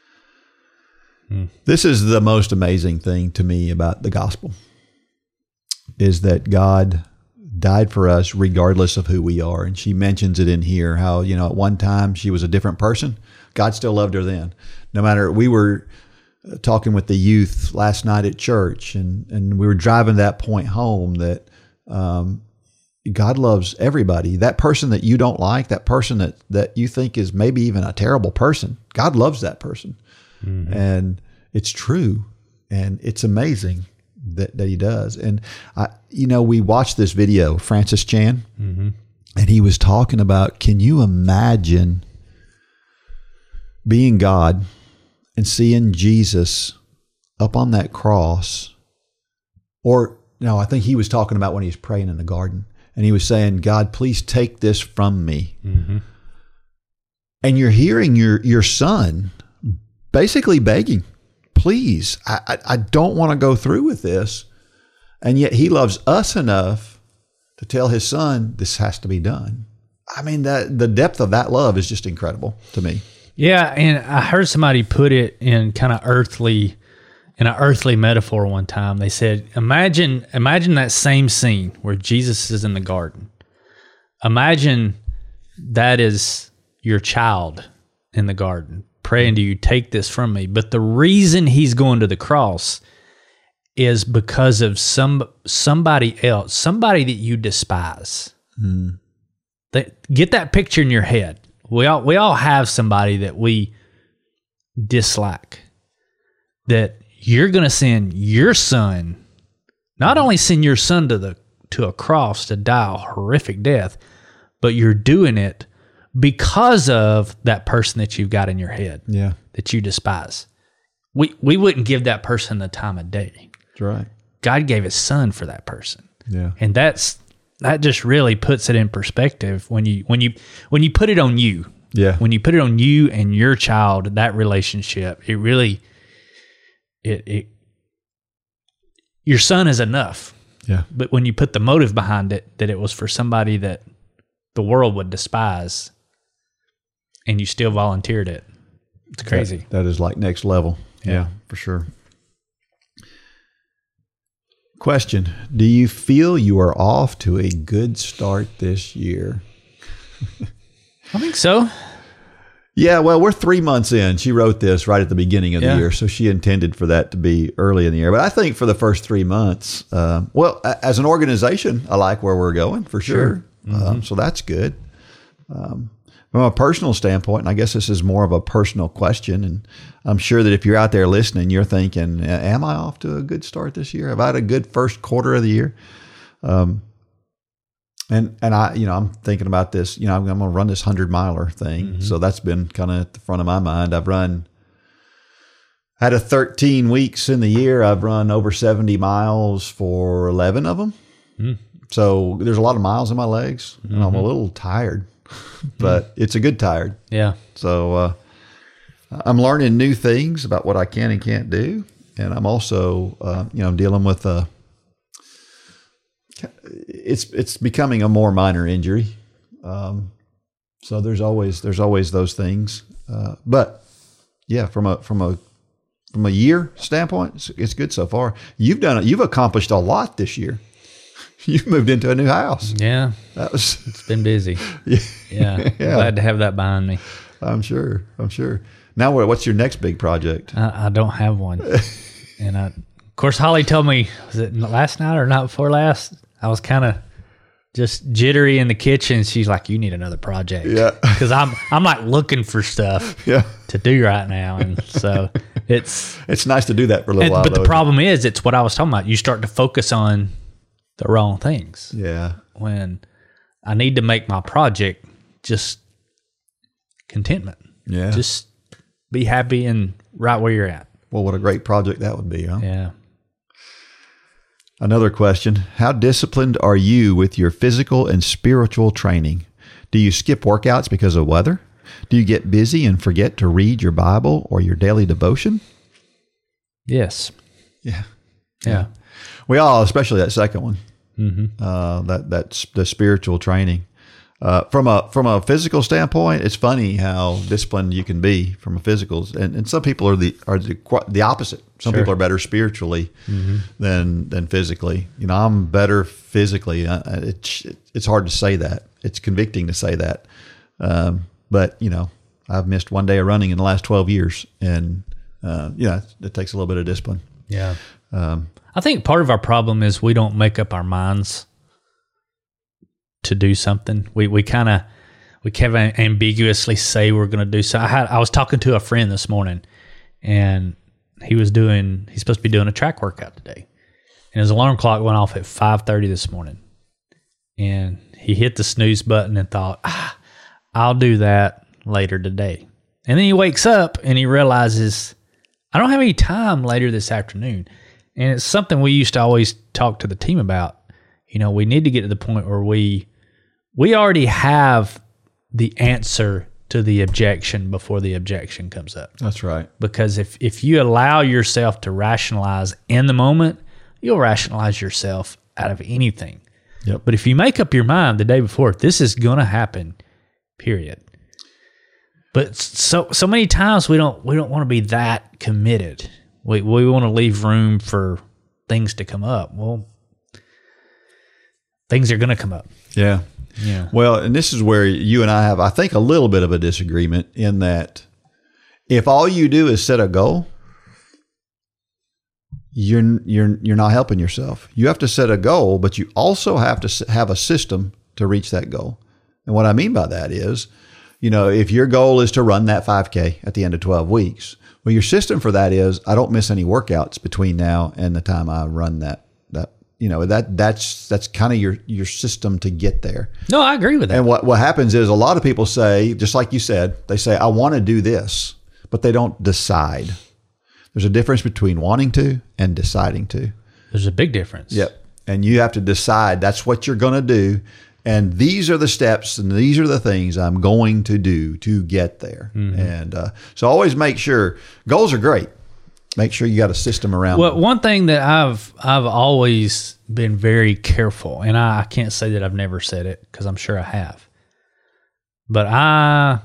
This is the most amazing thing to me about the gospel, is that God died for us regardless of who we are. And she mentions it in here, how, you know, at one time she was a different person. God still loved her then. No matter, we were talking with the youth last night at church, and we were driving that point home that God loves everybody. That person that you don't like, that person that you think is maybe even a terrible person, God loves that person. And it's true. And it's amazing that he does. And, we watched this video, Francis Chan, and he was talking about, can you imagine being God and seeing Jesus up on that cross? Or, no, I think he was talking about when he was praying in the garden, and he was saying, God, please take this from me. And you're hearing your son basically begging, please, I don't want to go through with this. And yet he loves us enough to tell his son, this has to be done. I mean, the depth of that love is just incredible to me. Yeah, and I heard somebody put it in kind of an earthly metaphor one time. They said, imagine that same scene where Jesus is in the garden. Imagine that is your child in the garden, praying to you, take this from me. But the reason he's going to the cross is because of somebody else, somebody that you despise. Get that picture in your head. We all have somebody that we dislike, that you're going to send your son, not only send your son to a cross to die a horrific death, but you're doing it because of that person that you've got in your head, that you despise. We wouldn't give that person the time of day. That's right. God gave his son for that person. Yeah. And that just really puts it in perspective when you put it on you. Yeah. When you put it on you and your child, that relationship, it really your son is enough. Yeah. But when you put the motive behind it, that it was for somebody that the world would despise, and you still volunteered it, it's crazy. That is like next level. Yeah, for sure. Question: do you feel you are off to a good start this year? I think so. Yeah, well, we're 3 months in. She wrote this right at the beginning of the year, so she intended for that to be early in the year. But I think for the first 3 months, as an organization, I like where we're going, for sure. So that's good. From a personal standpoint, and I guess this is more of a personal question, and I'm sure that if you're out there listening, you're thinking, am I off to a good start this year? Have I had a good first quarter of the year? And I, I'm thinking about this, I'm going to run this 100-miler thing. So that's been kind of at the front of my mind. I've run Out of 13 weeks in the year, I've run over 70 miles for 11 of them. So there's a lot of miles in my legs, and I'm a little tired, but it's a good tired. Yeah. So I'm learning new things about what I can and can't do, and I'm also, dealing with it's becoming a more minor injury. So there's always those things, but yeah, from a year standpoint, it's good so far. You've accomplished a lot this year. You've moved into a new house. Yeah. It's been busy. Yeah. Glad to have that behind me. I'm sure. Now, what's your next big project? I don't have one. And of course, Holly told me, was it last night or night before last? I was kind of just jittery in the kitchen. She's like, "You need another project." Yeah. Because I'm like looking for stuff to do right now. And so it's nice to do that for a little while. But the problem is, it's what I was talking about. You start to focus on the wrong things. Yeah. When I need to make my project just contentment. Yeah. Just be happy and right where you're at. Well, what a great project that would be, huh? Yeah. Another question. How disciplined are you with your physical and spiritual training? Do you skip workouts because of weather? Do you get busy and forget to read your Bible or your daily devotion? Yes. Yeah. We all, especially that second one. That's the spiritual training. From a physical standpoint, it's funny how disciplined you can be from a physical, and some people are the opposite. Some people are better spiritually than physically. I'm better physically. It's hard to say that. It's convicting to say that. But I've missed one day of running in the last 12 years, and it takes a little bit of discipline. Yeah. I think part of our problem is we don't make up our minds to do something. We kind of ambiguously say we're going to do something. I was talking to a friend this morning, and he's supposed to be doing a track workout today, and his alarm clock went off at 5:30 this morning, and he hit the snooze button and thought, I'll do that later today. And then he wakes up and he realizes, I don't have any time later this afternoon. And it's something we used to always talk to the team about. We need to get to the point where we already have the answer to the objection before the objection comes up. That's right. Because if you allow yourself to rationalize in the moment, you'll rationalize yourself out of anything. Yep. But if you make up your mind the day before, this is going to happen, period. But so many times we don't want to be that committed. We want to leave room for things to come up. Well, things are going to come up. Yeah. Yeah. Well, and this is where you and I have, I think, a little bit of a disagreement in that if all you do is set a goal, you're not helping yourself. You have to set a goal, but you also have to have a system to reach that goal. And what I mean by that is, if your goal is to run that 5K at the end of 12 weeks, well, your system for that is I don't miss any workouts between now and the time I run that. That's kind of your system to get there. No, I agree with that. And what happens is a lot of people say, just like you said, they say, I want to do this, but they don't decide. There's a difference between wanting to and deciding to. There's a big difference. Yep. And you have to decide that's what you're going to do. And these are the steps and these are the things I'm going to do to get there. And so always make sure goals are great. Make sure you got a system around them. One thing that I've always been very careful, and I can't say that I've never said it because I'm sure I have, but I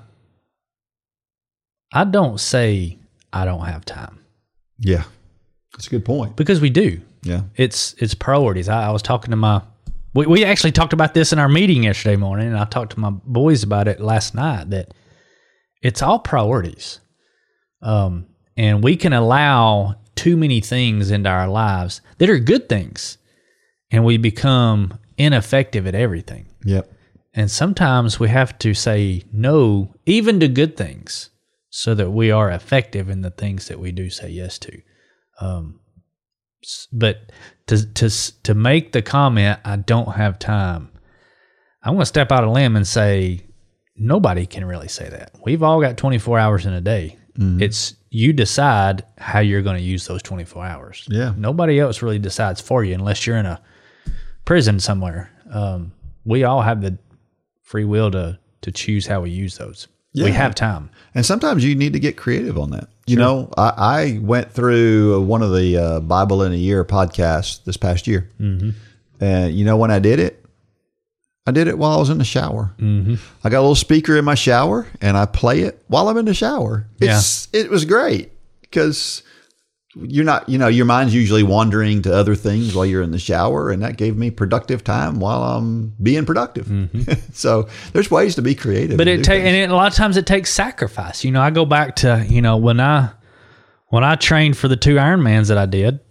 don't say I don't have time. Yeah, that's a good point. Because we do. Yeah, it's priorities. I was talking to we actually talked about this in our meeting yesterday morning, and I talked to my boys about it last night, that it's all priorities. And we can allow too many things into our lives that are good things, and we become ineffective at everything. Yep. And sometimes we have to say no, even to good things, so that we are effective in the things that we do say yes to. But to make the comment, I don't have time, I'm going to step out on a limb and say nobody can really say that. We've all got 24 hours in a day. Mm-hmm. you decide how you're going to use those 24 hours. Yeah. Nobody else really decides for you unless you're in a prison somewhere. We all have the free will to choose how we use those. Yeah. We have time. And sometimes you need to get creative on that. You know, I went through one of the Bible in a Year podcasts this past year. Mm-hmm. And you know when I did it? I did it while I was in the shower. Mm-hmm. I got a little speaker in my shower, and I play it while I'm in the shower. It was great because you're not, your mind's usually wandering to other things while you're in the shower, and that gave me productive time while I'm being productive. Mm-hmm. So there's ways to be creative. But a lot of times it takes sacrifice. I go back to, when I trained for the 2 Ironmans that I did,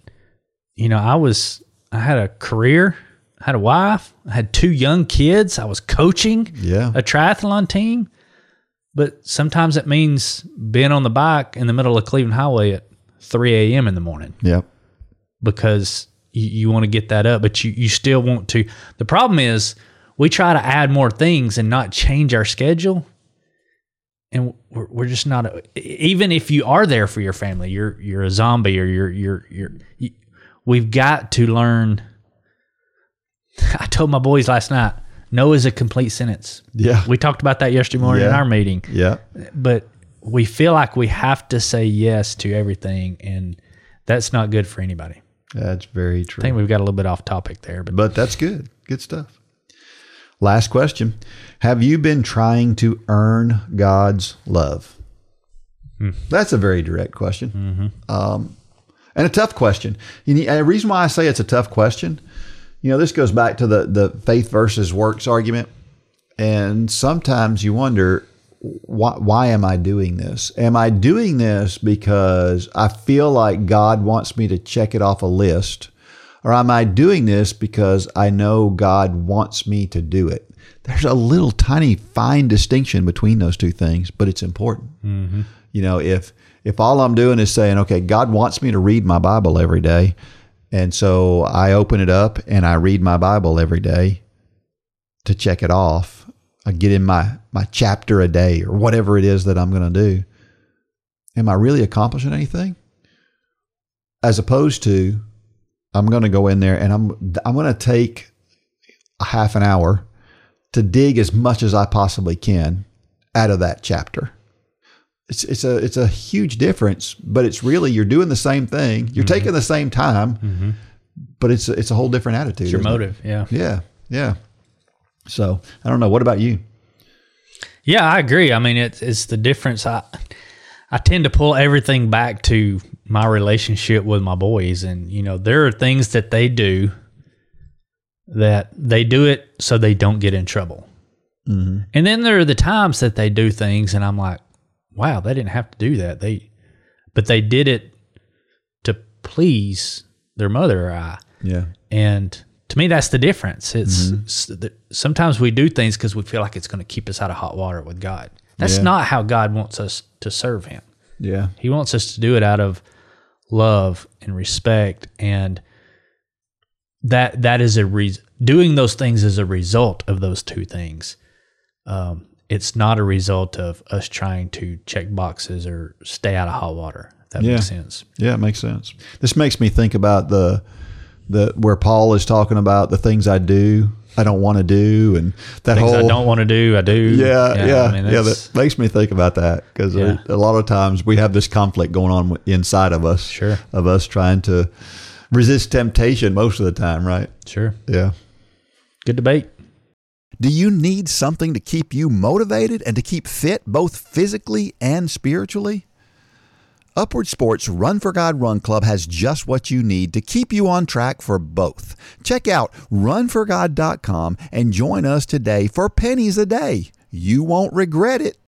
I had a career, I had a wife, I had 2 young kids, I was coaching a triathlon team. But sometimes it means being on the bike in the middle of Cleveland Highway at 3 a.m. in the morning. Yep. Because you want to get that up, but you still want to. The problem is we try to add more things and not change our schedule. And we're just not, even if you are there for your family, you're a zombie, or we've got to learn. I told my boys last night, no is a complete sentence. Yeah. We talked about that yesterday morning in our meeting. Yeah. But we feel like we have to say yes to everything, and that's not good for anybody. That's very true. I think we've got a little bit off topic there. But that's good. Good stuff. Last question. Have you been trying to earn God's love? That's a very direct question. Mm-hmm. And a tough question. And the reason why I say it's a tough question, this goes back to the faith versus works argument. And sometimes you wonder, why am I doing this? Am I doing this because I feel like God wants me to check it off a list? Or am I doing this because I know God wants me to do it? There's a little tiny fine distinction between those two things, but it's important. Mm-hmm. If all I'm doing is saying, okay, God wants me to read my Bible every day, and so I open it up and I read my Bible every day to check it off. I get in my chapter a day or whatever it is that I'm going to do. Am I really accomplishing anything? As opposed to, I'm going to go in there and I'm going to take a half an hour to dig as much as I possibly can out of that chapter. It's a huge difference, but it's really, you're doing the same thing. You're taking the same time, but it's a whole different attitude. It's your motive. Yeah. Yeah. Yeah. So I don't know. What about you? Yeah, I agree. I mean, it's the difference. I tend to pull everything back to my relationship with my boys, and there are things that they do it so they don't get in trouble. Mm-hmm. And then there are the times that they do things and I'm like, wow, they didn't have to do that. But they did it to please their mother or I. Yeah. And to me, that's the difference. It's sometimes we do things because we feel like it's going to keep us out of hot water with God. That's not how God wants us to serve Him. Yeah. He wants us to do it out of love and respect, and that is doing those things is a result of those two things. It's not a result of us trying to check boxes or stay out of hot water. If that makes sense. Yeah, it makes sense. This makes me think about the where Paul is talking about the things I don't want to do, and that things I don't want to do, I do. Yeah. I mean, that makes me think about that because a lot of times we have this conflict going on inside of us. Sure. Of us trying to resist temptation most of the time, right? Sure. Yeah. Good debate. Do you need something to keep you motivated and to keep fit both physically and spiritually? Upward Sports Run for God Run Club has just what you need to keep you on track for both. Check out runforgod.com and join us today for pennies a day. You won't regret it.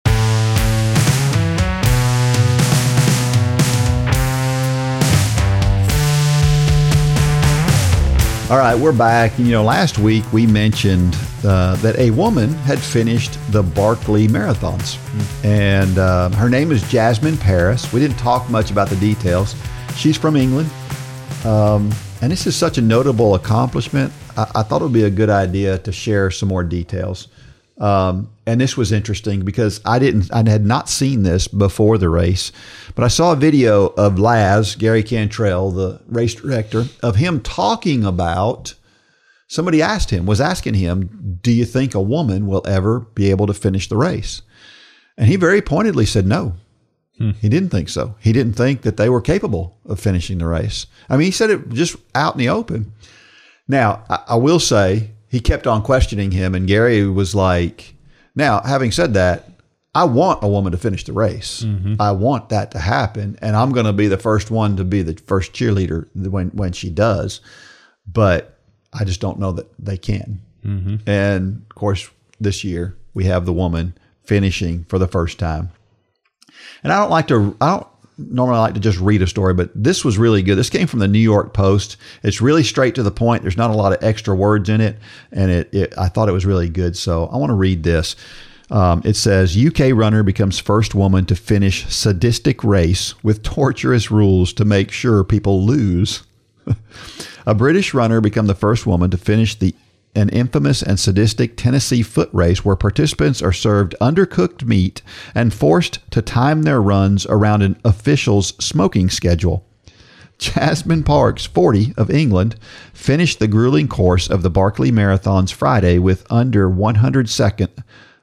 All right, we're back. Last week we mentioned that a woman had finished the Barkley Marathons. And her name is Jasmine Paris. We didn't talk much about the details. She's from England. And this is such a notable accomplishment. I thought it would be a good idea to share some more details. and this was interesting because I had not seen this before the race, but I saw a video of Gary Cantrell, the race director, of him talking about, somebody was asking him, do you think a woman will ever be able to finish the race? And he very pointedly said no. He didn't think so. He didn't think that they were capable of finishing the race. I mean, he said it just out in the open. Now, I will say, he kept on questioning him, and Gary was like, now, having said that, I want a woman to finish the race. Mm-hmm. I want that to happen, and I'm going to be the first one to be the first cheerleader when she does. But I just don't know that they can. Mm-hmm. And, of course, this year, we have the woman finishing for the first time. And I don't normally like to just read a story, but this was really good. This came from the New York Post. It's really straight to the point. There's not a lot of extra words in it, and I thought it was really good. So I want to read this. It says, UK runner becomes first woman to finish sadistic race with torturous rules to make sure people lose. A British runner became the first woman to finish an infamous and sadistic Tennessee foot race where participants are served undercooked meat and forced to time their runs around an official's smoking schedule. Jasmine Parks, 40, of England, finished the grueling course of the Barkley Marathons Friday with under 100 seconds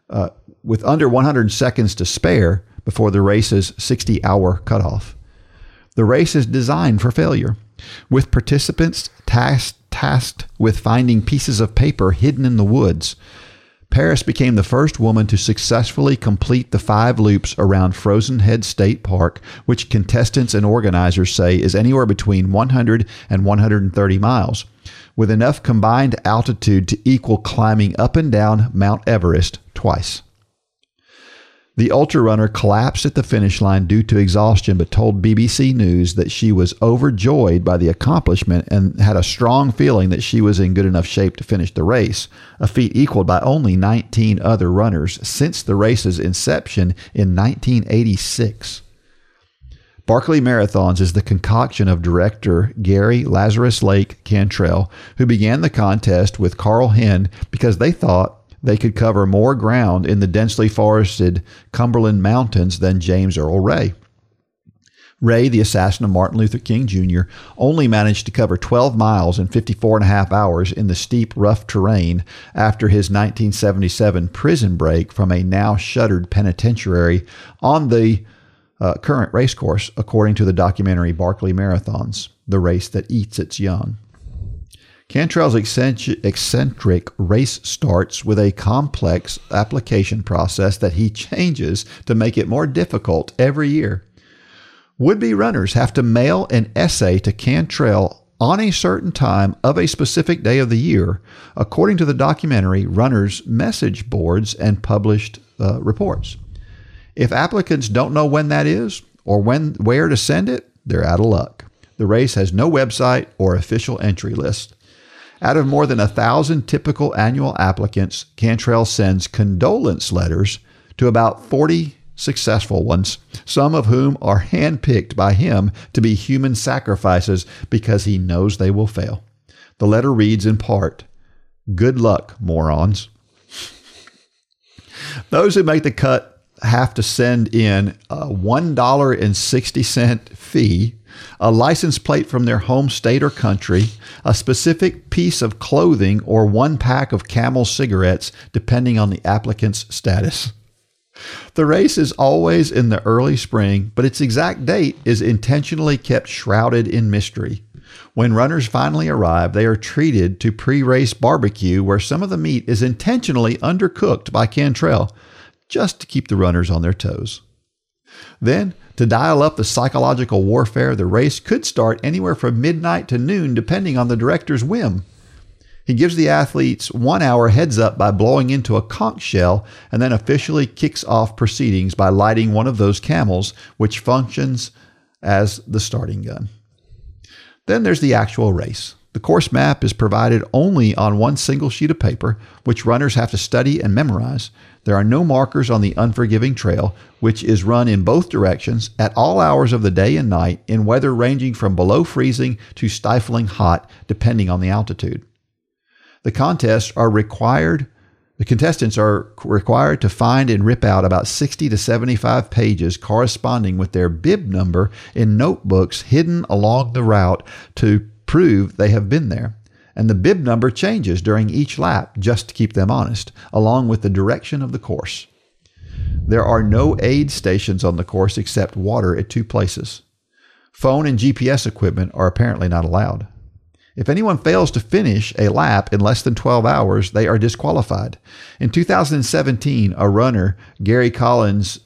to spare before the race's 60-hour cutoff. The race is designed for failure, with participants tasked with finding pieces of paper hidden in the woods. Paris became the first woman to successfully complete the 5 loops around Frozen Head State Park, which contestants and organizers say is anywhere between 100 and 130 miles, with enough combined altitude to equal climbing up and down Mount Everest twice. The ultra runner collapsed at the finish line due to exhaustion, but told BBC News that she was overjoyed by the accomplishment and had a strong feeling that she was in good enough shape to finish the race, a feat equaled by only 19 other runners since the race's inception in 1986. Barkley Marathons is the concoction of director Gary Lazarus Lake Cantrell, who began the contest with Carl Henn because they thought they could cover more ground in the densely forested Cumberland Mountains than James Earl Ray. Ray, the assassin of Martin Luther King Jr., only managed to cover 12 miles in 54.5 hours in the steep, rough terrain after his 1977 prison break from a now shuttered penitentiary on the current racecourse, according to the documentary Barkley Marathons, the race that eats its young. Cantrell's eccentric race starts with a complex application process that he changes to make it more difficult every year. Would-be runners have to mail an essay to Cantrell on a certain time of a specific day of the year, according to the documentary Runners' Message Boards and published reports. If applicants don't know when that is or where to send it, they're out of luck. The race has no website or official entry list. Out of more than 1,000 typical annual applicants, Cantrell sends condolence letters to about 40 successful ones, some of whom are handpicked by him to be human sacrifices because he knows they will fail. The letter reads in part, "Good luck, morons." Those who make the cut have to send in a $1.60 fee, a license plate from their home state or country, a specific piece of clothing, or 1 pack of Camel cigarettes, depending on the applicant's status. The race is always in the early spring, but its exact date is intentionally kept shrouded in mystery. When runners finally arrive, they are treated to pre-race barbecue where some of the meat is intentionally undercooked by Cantrell, just to keep the runners on their toes. Then, to dial up the psychological warfare, the race could start anywhere from midnight to noon, depending on the director's whim. He gives the athletes 1 hour heads up by blowing into a conch shell and then officially kicks off proceedings by lighting one of those camels, which functions as the starting gun. Then there's the actual race. The course map is provided only on one single sheet of paper, which runners have to study and memorize. There are no markers on the unforgiving trail, which is run in both directions at all hours of the day and night in weather ranging from below freezing to stifling hot, depending on the altitude. The contests are required The contestants are required to find and rip out about 60 to 75 pages corresponding with their bib number in notebooks hidden along the route to prove they have been there. And the bib number changes during each lap just to keep them honest, along with the direction of the course. There are no aid stations on the course except water at 2 places. Phone and GPS equipment are apparently not allowed. If anyone fails to finish a lap in less than 12 hours, they are disqualified. In 2017, a runner, Gary Collins,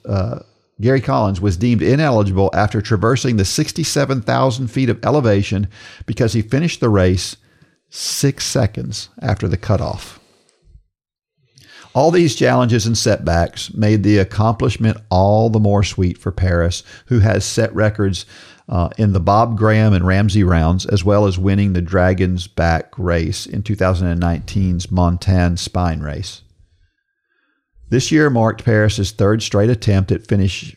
was deemed ineligible after traversing the 67,000 feet of elevation because he finished the race 6 seconds after the cutoff. All these challenges and setbacks made the accomplishment all the more sweet for Paris, who has set records in the Bob Graham and Ramsey rounds, as well as winning the Dragon's Back race in 2019's Montagne Spine race. This year marked Paris's third straight attempt at finishing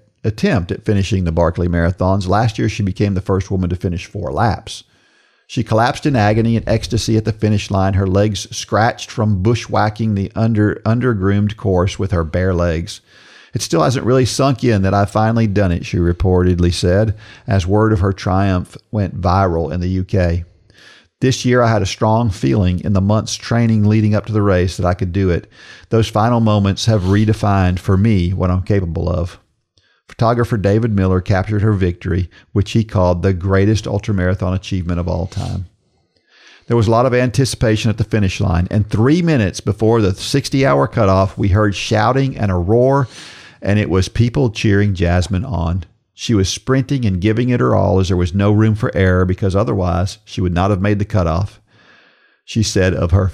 the Barkley Marathons. Last year, she became the first woman to finish 4 laps. She collapsed in agony and ecstasy at the finish line, her legs scratched from bushwhacking the under-groomed course with her bare legs. It still hasn't really sunk in that I've finally done it, she reportedly said, as word of her triumph went viral in the UK. This year I had a strong feeling in the months training leading up to the race that I could do it. Those final moments have redefined for me what I'm capable of. Photographer David Miller captured her victory, which he called the greatest ultramarathon achievement of all time. There was a lot of anticipation at the finish line, and 3 minutes before the 60-hour cutoff, we heard shouting and a roar, and it was people cheering Jasmine on. She was sprinting and giving it her all as there was no room for error because otherwise she would not have made the cutoff. She said of her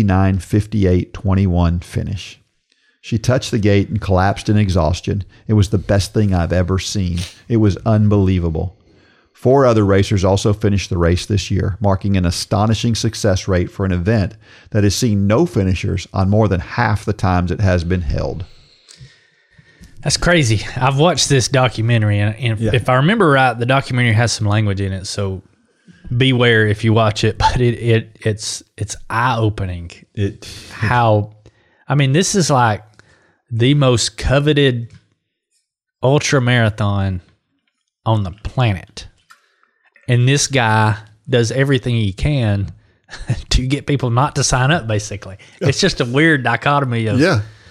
59:58:21 finish. She touched the gate and collapsed in exhaustion. It was the best thing I've ever seen. It was unbelievable. 4 other racers also finished the race this year, marking an astonishing success rate for an event that has seen no finishers on more than half the times it has been held. That's crazy. I've watched this documentary, and if I remember right, the documentary has some language in it, so beware if you watch it. But it's eye-opening. This is like the most coveted ultra marathon on the planet, and this guy does everything he can to get people not to sign up. Basically, it's just a weird dichotomy of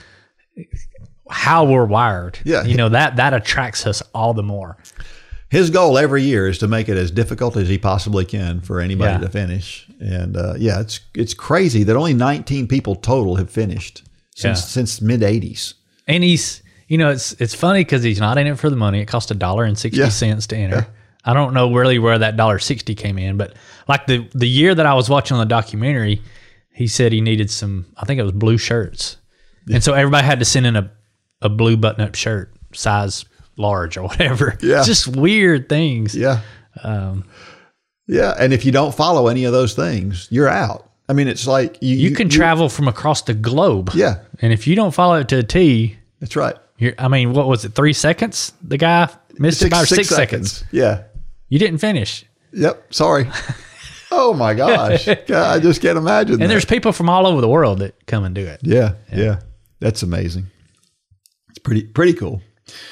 how we're wired. Yeah. That attracts us all the more. His goal every year is to make it as difficult as he possibly can for anybody to finish. And it's crazy that only 19 people total have finished since mid 80s. And he's, it's funny because he's not in it for the money. It cost $1.60 to enter. Yeah. I don't know really where that $1.60 came in, but like the year that I was watching on the documentary, he said he needed some, I think it was blue shirts. Yeah. And so everybody had to send in a blue button-up shirt, size large or whatever. Yeah. Just weird things. Yeah. And if you don't follow any of those things, you're out. I mean, it's like you can travel from across the globe. Yeah. And if you don't follow it to a T. That's right. What was it, 3 seconds? The guy missed about 6 seconds. Yeah. You didn't finish. Yep. Sorry. Oh my gosh. God, I just can't imagine that. And there's people from all over the world that come and do it. Yeah. That's amazing. It's pretty cool.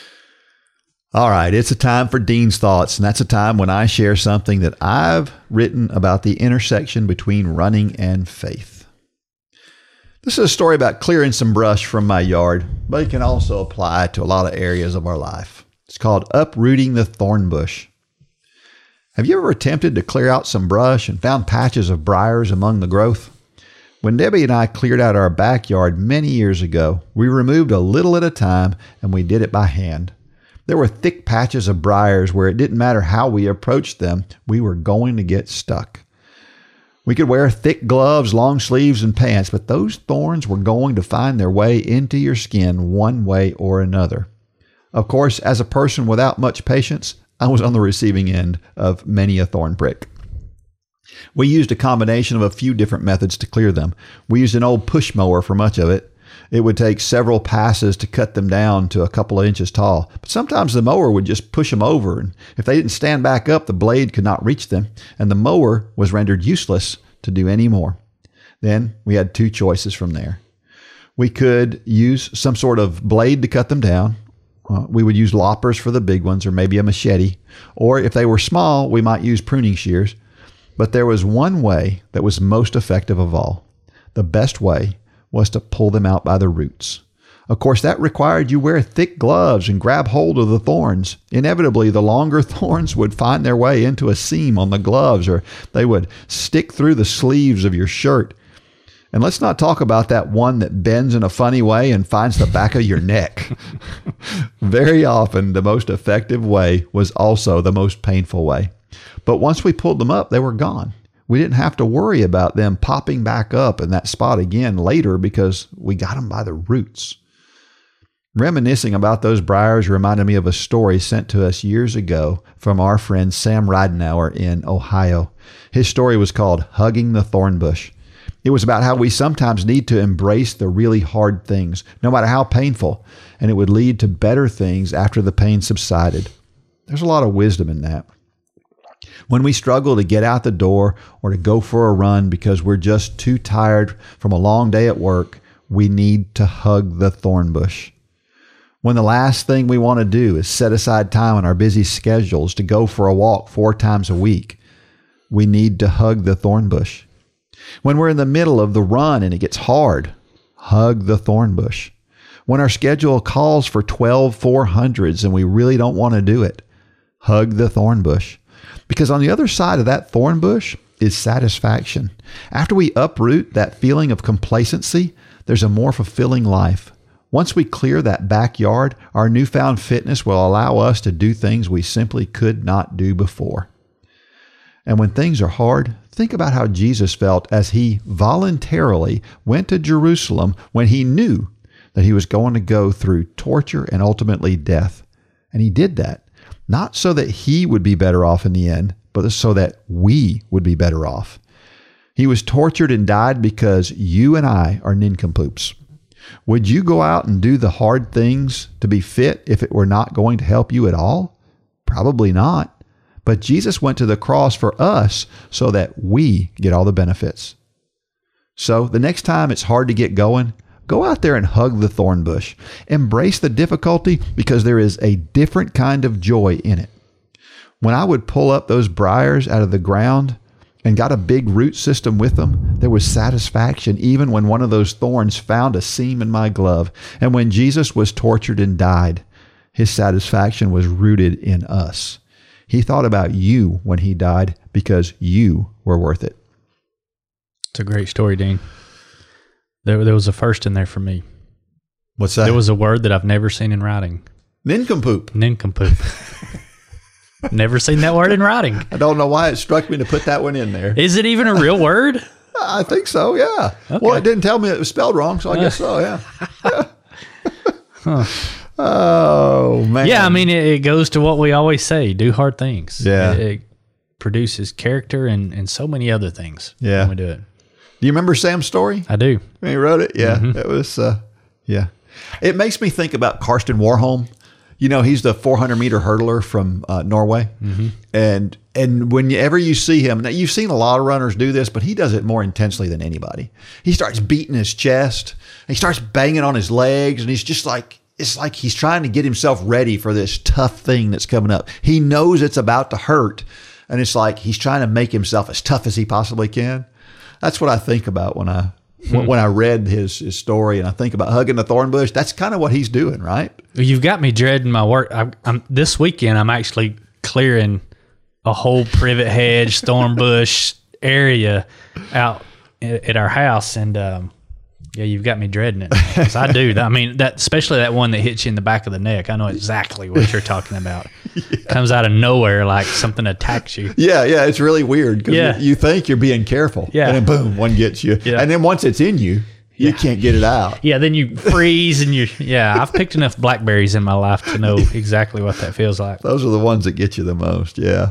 All right, it's a time for Dean's Thoughts, and that's a time when I share something that I've written about the intersection between running and faith. This is a story about clearing some brush from my yard, but it can also apply to a lot of areas of our life. It's called Uprooting the Thorn Bush. Have you ever attempted to clear out some brush and found patches of briars among the growth? When Debbie and I cleared out our backyard many years ago, we removed a little at a time, and we did it by hand. There were thick patches of briars where it didn't matter how we approached them, we were going to get stuck. We could wear thick gloves, long sleeves, and pants, but those thorns were going to find their way into your skin one way or another. Of course, as a person without much patience, I was on the receiving end of many a thorn prick. We used a combination of a few different methods to clear them. We used an old push mower for much of it. It would take several passes to cut them down to a couple of inches tall. But sometimes the mower would just push them over, and if they didn't stand back up, the blade could not reach them, and the mower was rendered useless to do any more. Then we had 2 choices from there. We could use some sort of blade to cut them down. We would use loppers for the big ones, or maybe a machete. Or if they were small, we might use pruning shears. But there was one way that was most effective of all. The best way was to pull them out by the roots. Of course, that required you wear thick gloves and grab hold of the thorns. Inevitably, the longer thorns would find their way into a seam on the gloves, or they would stick through the sleeves of your shirt. And let's not talk about that one that bends in a funny way and finds the back of your neck. Very often, the most effective way was also the most painful way. But once we pulled them up, they were gone. We didn't have to worry about them popping back up in that spot again later because we got them by the roots. Reminiscing about those briars reminded me of a story sent to us years ago from our friend Sam Ridenauer in Ohio. His story was called Hugging the Thorn Bush. It was about how we sometimes need to embrace the really hard things, no matter how painful, and it would lead to better things after the pain subsided. There's a lot of wisdom in that. When we struggle to get out the door or to go for a run because we're just too tired from a long day at work, we need to hug the thorn bush. When the last thing we want to do is set aside time on our busy schedules to go for a walk 4 times a week, we need to hug the thorn bush. When we're in the middle of the run and it gets hard, hug the thorn bush. When our schedule calls for 12 400s and we really don't want to do it, hug the thorn bush. Because on the other side of that thorn bush is satisfaction. After we uproot that feeling of complacency, there's a more fulfilling life. Once we clear that backyard, our newfound fitness will allow us to do things we simply could not do before. And when things are hard, think about how Jesus felt as he voluntarily went to Jerusalem when he knew that he was going to go through torture and ultimately death. And he did that, not so that he would be better off in the end, but so that we would be better off. He was tortured and died because you and I are nincompoops. Would you go out and do the hard things to be fit if it were not going to help you at all? Probably not. But Jesus went to the cross for us so that we get all the benefits. So the next time it's hard to get going, go out there and hug the thorn bush. Embrace the difficulty because there is a different kind of joy in it. When I would pull up those briars out of the ground and got a big root system with them, there was satisfaction even when one of those thorns found a seam in my glove. And when Jesus was tortured and died, his satisfaction was rooted in us. He thought about you when he died because you were worth it. It's a great story, Dean. There was a first in there for me. What's that? There was a word that I've never seen in writing. Nincompoop. Nincompoop. Never seen that word in writing. I don't know why it struck me to put that one in there. Is it even a real word? I think so, yeah. Okay. Well, it didn't tell me it was spelled wrong, so I guess so, yeah. Huh. Oh, man. Yeah, I mean, it goes to what we always say, do hard things. Yeah. It produces character and so many other things when we do it. Do you remember Sam's story? I do. When he wrote it? Yeah. Mm-hmm. It was, yeah. It makes me think about Karsten Warholm. You know, he's the 400-meter hurdler from Norway. Mm-hmm. And whenever you see him, now you've seen a lot of runners do this, but he does it more intensely than anybody. He starts beating his chest. And he starts banging on his legs. And he's just like, it's like he's trying to get himself ready for this tough thing that's coming up. He knows it's about to hurt. And it's like he's trying to make himself as tough as he possibly can. That's what I think about when I read his story and I think about hugging the thorn bush. That's kind of what he's doing, right? You've got me dreading my work. I'm this weekend, I'm actually clearing a whole privet hedge, thorn bush area out at our house. And yeah, you've got me dreading it. 'Cause I do. I mean, that especially that one that hits you in the back of the neck. I know exactly what you're talking about. Yeah. Comes out of nowhere like something attacks you. Yeah, it's really weird because you think you're being careful. Yeah. And then boom, one gets you. Yeah. And then once it's in you, you can't get it out. Yeah, then you freeze and I've picked enough blackberries in my life to know exactly what that feels like. Those are the ones that get you the most. Yeah.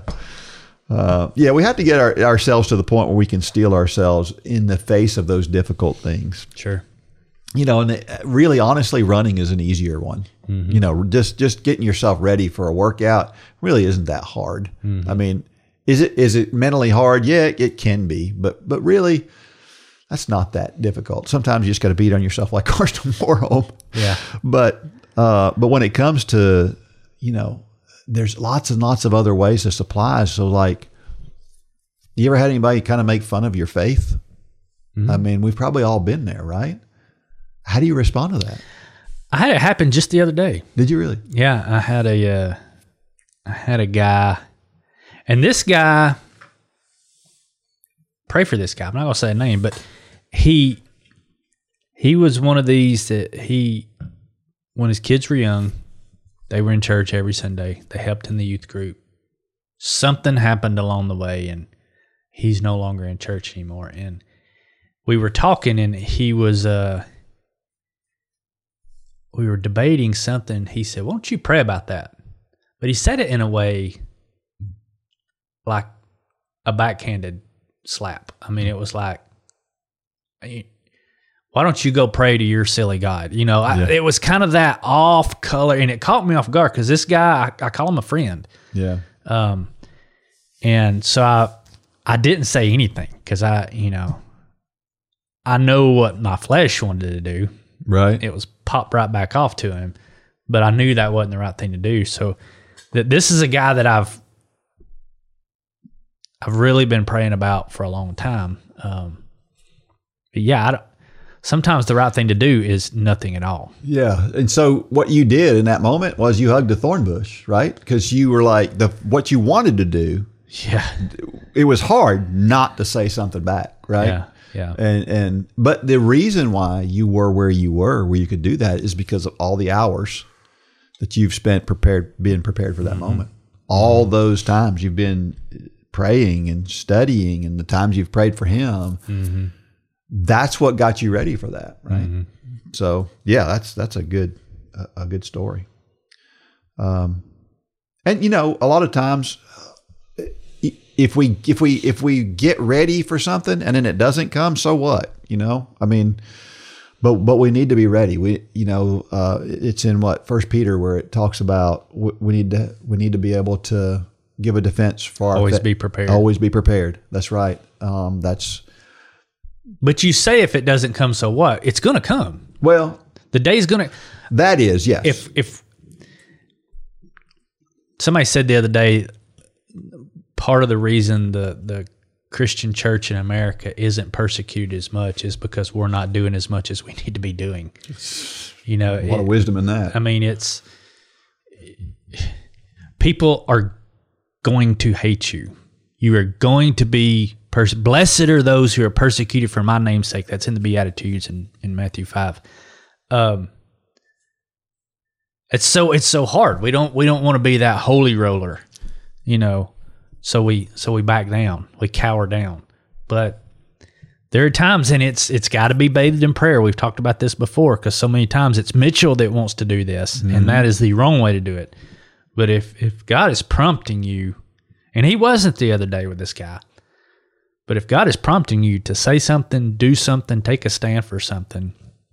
We have to get ourselves to the point where we can steel ourselves in the face of those difficult things. Sure. You know, and really, honestly, running is an easier one. Mm-hmm. You know, just getting yourself ready for a workout really isn't that hard. Mm-hmm. I mean, is it mentally hard? Yeah, it can be, but really, That's not that difficult. Sometimes you just got to beat on yourself like Carson Warholm. Yeah. But when it comes to, there's lots and lots of other ways to supply. So like, you ever had anybody kind of make fun of your faith? Mm-hmm. I mean, we've probably all been there, right? How do you respond to that? I had it happen just the other day. Did you really? Yeah. I had a guy, and this guy, pray for this guy. I'm not going to say a name, but he was one of these that when his kids were young, they were in church every Sunday. They helped in the youth group. Something happened along the way, and he's no longer in church anymore. And we were talking, and he was, we were debating something. He said, "Why don't you pray about that?" But he said it in a way like a backhanded slap. I mean, it was like, why don't you go pray to your silly God? It was kind of that off color, and it caught me off guard because this guy, I call him a friend. Yeah. And so I didn't say anything because I know what my flesh wanted to do. Right. It was popped right back off to him, but I knew that wasn't the right thing to do. So this is a guy that I've really been praying about for a long time. But yeah, sometimes the right thing to do is nothing at all. Yeah. And so what you did in that moment was you hugged a thorn bush, right? Because you were like, what you wanted to do. Yeah. It was hard not to say something back, right? Yeah. Yeah. But the reason why you were where you could do that is because of all the hours that you've spent being prepared for that mm-hmm. moment. All mm-hmm. those times you've been praying and studying, and the times you've prayed for him. Mm-hmm. That's what got you ready for that, right? Mm-hmm. So yeah, that's a good story. And a lot of times, if we get ready for something and then it doesn't come, so what? I mean, but we need to be ready. It's in 1 Peter where it talks about we need to be able to give a defense for always be prepared. Always be prepared. That's right. But you say if it doesn't come, so what? It's going to come. Well, the day's going to. That is, yes. If somebody said the other day, part of the reason the Christian church in America isn't persecuted as much is because we're not doing as much as we need to be doing. A lot of wisdom in that. I mean, it's people are going to hate you. You are going to be blessed are those who are persecuted for my name's sake. That's in the Beatitudes in Matthew 5. It's so hard. We don't want to be that holy roller, So we back down. We cower down. But there are times, and it's got to be bathed in prayer. We've talked about this before because so many times it's Mitchell that wants to do this, mm-hmm. and that is the wrong way to do it. But if God is prompting you, and he wasn't the other day with this guy, but if God is prompting you to say something, do something, take a stand for something,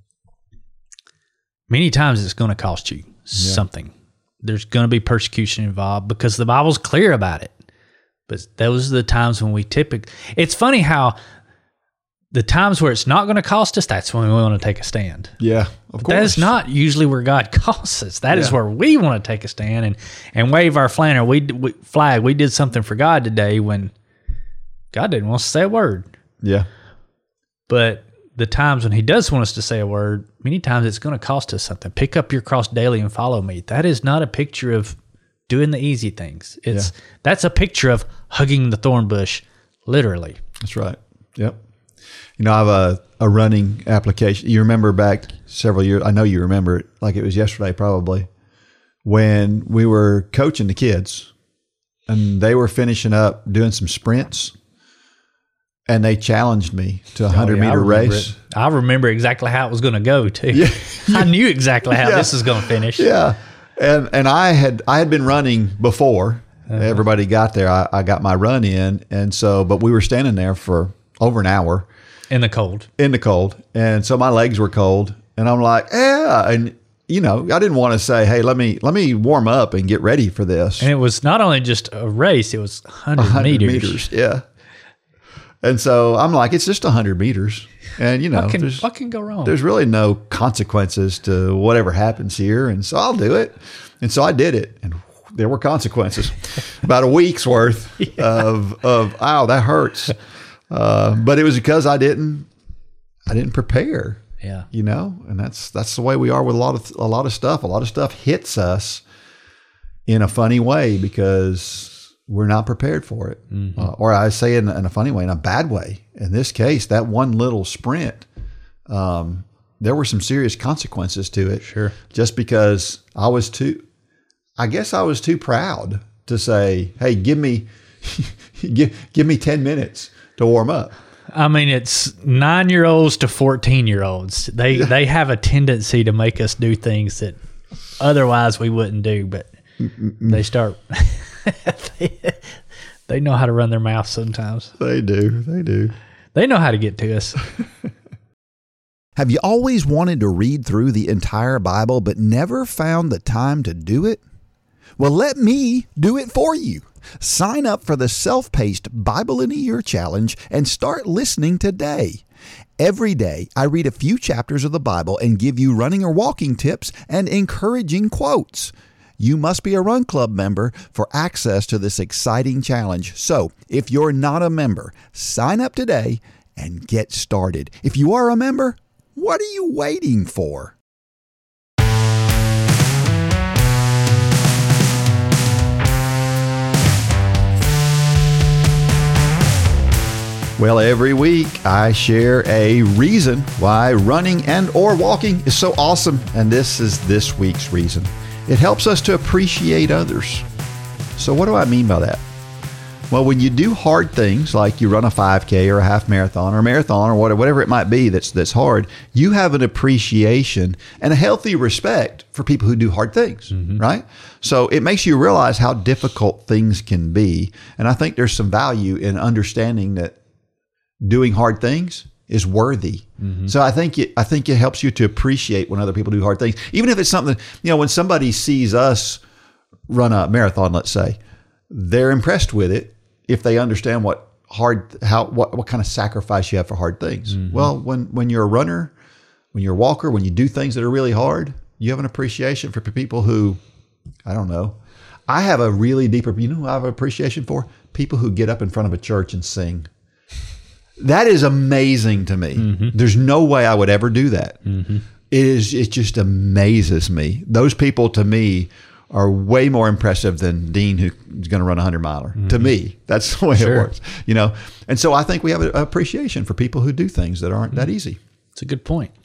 many times it's going to cost you something. There's going to be persecution involved because the Bible's clear about it. But those are the times when we typically... It's funny how the times where it's not going to cost us, that's when we want to take a stand. Yeah, of course. That is not usually where God calls us. That is where we want to take a stand and wave our flag. We did something for God today when God didn't want us to say a word. Yeah. But the times when he does want us to say a word, many times it's going to cost us something. Pick up your cross daily and follow me. That is not a picture of doing the easy things. That's a picture of hugging the thorn bush, literally. That's right. Yep. I have a running application. You remember back several years, I know you remember it like it was yesterday probably, when we were coaching the kids and they were finishing up doing some sprints and they challenged me to a 100-meter race. I remember exactly how it was going to go too. Yeah. I knew exactly how this was going to finish. Yeah. And I had been running before everybody got there. I got my run in. And so, but we were standing there for over an hour. In the cold. And so my legs were cold and I'm like, yeah. And I didn't want to say, hey, let me warm up and get ready for this. And it was not only just a race, it was 100 meters. Yeah. And so I'm like, it's just 100 meters. And, you know, what can go wrong? There's really no consequences to whatever happens here. And so I'll do it. And so I did it. And there were consequences. About a week's worth of ow, that hurts. But it was because I didn't prepare. Yeah. You know, and that's the way we are with a lot of stuff. A lot of stuff hits us in a funny way because we're not prepared for it. Or I say in a funny way, in a bad way. In this case, that one little sprint, there were some serious consequences to it. Sure. Just because I was too proud to say, hey, give me 10 minutes to warm up. I mean, it's 9-year-olds to 14-year-olds. They have a tendency to make us do things that otherwise we wouldn't do, but they start... They know how to run their mouth sometimes. They do. They know how to get to us. Have you always wanted to read through the entire Bible but never found the time to do it? Well, let me do it for you. Sign up for the self-paced Bible in a Year Challenge and start listening today. Every day, I read a few chapters of the Bible and give you running or walking tips and encouraging quotes. You must be a Run Club member for access to this exciting challenge. So, if you're not a member, sign up today and get started. If you are a member, what are you waiting for? Well, every week I share a reason why running and or walking is so awesome, and this is this week's reason. It helps us to appreciate others. So what do I mean by that? Well, when you do hard things like you run a 5K or a half marathon or a marathon or whatever it might be that's hard, you have an appreciation and a healthy respect for people who do hard things, right? So it makes you realize how difficult things can be. And I think there's some value in understanding that doing hard things is worthy. So I think it helps you to appreciate when other people do hard things. Even if it's something, you know, when somebody sees us run a marathon, let's say, they're impressed with it if they understand what kind of sacrifice you have for hard things. Well, when you're a runner, when you're a walker, when you do things that are really hard, you have an appreciation for people who, I don't know. I have a really deep, you know who I have an appreciation for? People who get up in front of a church and sing. That is amazing to me. There's no way I would ever do that. It just amazes me. Those people to me are way more impressive than Dean, who's going to run a 100-miler. To me, that's the way it works, you know? And so I think we have an appreciation for people who do things that aren't that easy. It's a good point.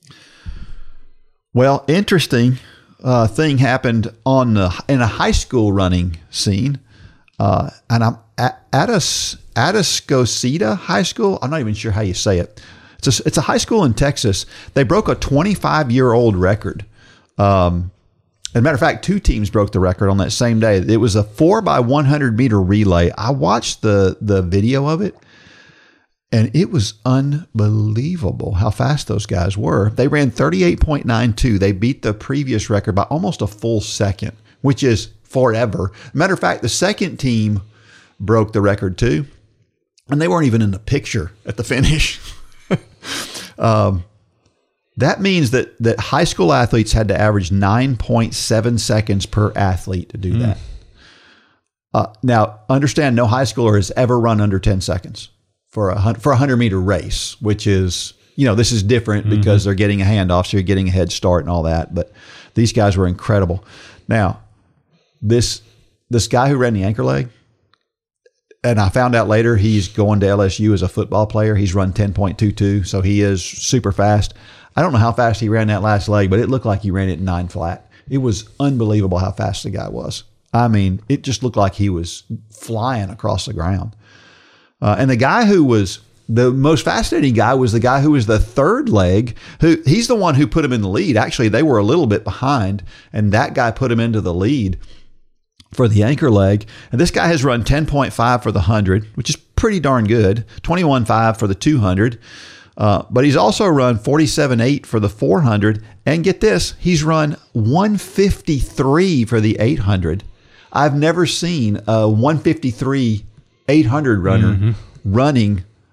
Well, interesting thing happened in a high school running scene. And I'm at Atascocita High School. I'm not even sure how you say it. It's a high school in Texas. They broke a 25-year-old record. As a matter of fact, 2 teams broke the record on that same day. It was a 4x100 meter relay. I watched the video of it, and it was unbelievable how fast those guys were. They ran 38.92. They beat the previous record by almost a full second, which is forever. Matter of fact, the second team broke the record too, and they weren't even in the picture at the finish. That means that high school athletes had to average 9.7 seconds per athlete to do that. Now, understand, no high schooler has ever run under 10 seconds for a 100-meter race, which is, you know, this is different because they're getting a handoff, so you're getting a head start and all that. But these guys were incredible. Now, this guy who ran the anchor leg, and I found out later he's going to LSU as a football player. He's run 10.22, so he is super fast. I don't know how fast he ran that last leg, but it looked like he ran it 9 flat. It was unbelievable how fast the guy was. I mean, it just looked like he was flying across the ground. And the guy who was the most fascinating guy was the guy who was the third leg. He's the one who put him in the lead. Actually, they were a little bit behind, and that guy put him into the lead for the anchor leg. And this guy has run 10.5 for the 100, which is pretty darn good, 21.5 for the 200. But he's also run 47.8 for the 400. And get this, he's run 153 for the 800. I've never seen a 153 800 runner running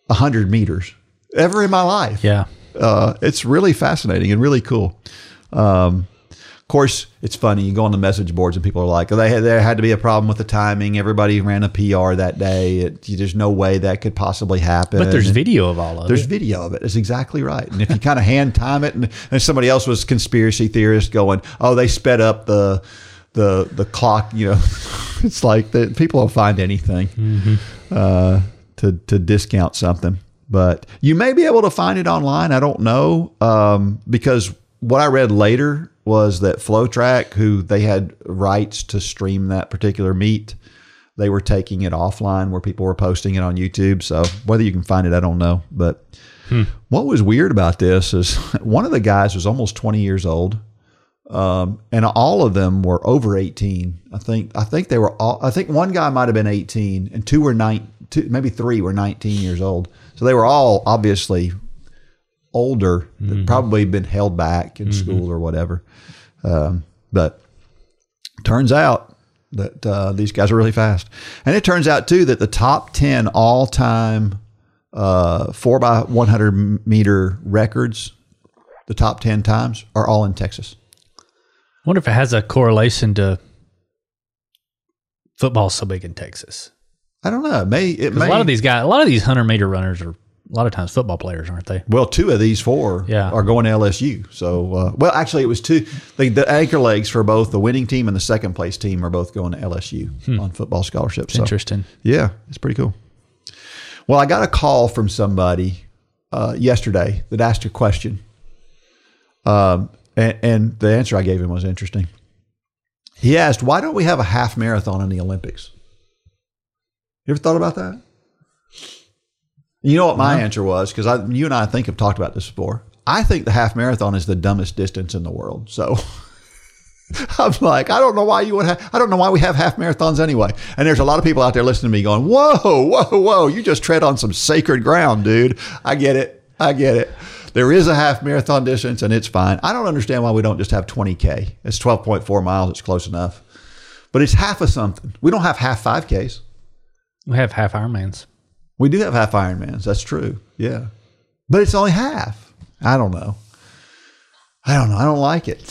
100 meters ever in my life. Yeah. It's really fascinating and really cool. Of course, it's funny. You go on the message boards and people are like, there had to be a problem with the timing. Everybody ran a PR that day. There's no way that could possibly happen. But there's video of all of it. There's video of it. That's exactly right. And if you kind of hand time it, and somebody else was conspiracy theorist going, oh, they sped up the clock. It's like people will find anything to discount something. But you may be able to find it online. I don't know because what I read later was that FlowTrack, who they had rights to stream that particular meet, they were taking it offline where people were posting it on YouTube. So whether you can find it, I don't know. But what was weird about this is one of the guys was almost 20 years old, and all of them were over 18. I think they were all. I think one guy might have been 18, and two, maybe three were 19 years old. So they were all obviously older, probably been held back in school or whatever. But turns out that these guys are really fast. And it turns out, too, that the top 10 all-time 4x100 meter records, the top 10 times, are all in Texas. I wonder if it has a correlation to football so big in Texas. I don't know. A lot of these 100-meter runners are a lot of times football players, aren't they? Well, two of these four are going to LSU. So, actually, it was two. The anchor legs for both the winning team and the second place team are both going to LSU on football scholarships. So, interesting. Yeah, it's pretty cool. Well, I got a call from somebody yesterday that asked a question. And the answer I gave him was interesting. He asked, why don't we have a half marathon in the Olympics? You ever thought about that? You know what my answer was? Because you and I think have talked about this before. I think the half marathon is the dumbest distance in the world. So I'm like, I don't know why I don't know why we have half marathons anyway. And there's a lot of people out there listening to me going, whoa, you just tread on some sacred ground, dude. I get it. There is a half marathon distance and it's fine. I don't understand why we don't just have 20K. It's 12.4 miles. It's close enough. But it's half of something. We don't have half 5Ks. We have half Ironmans. We do have half Ironmans. That's true. Yeah. But it's only half. I don't know. I don't like it.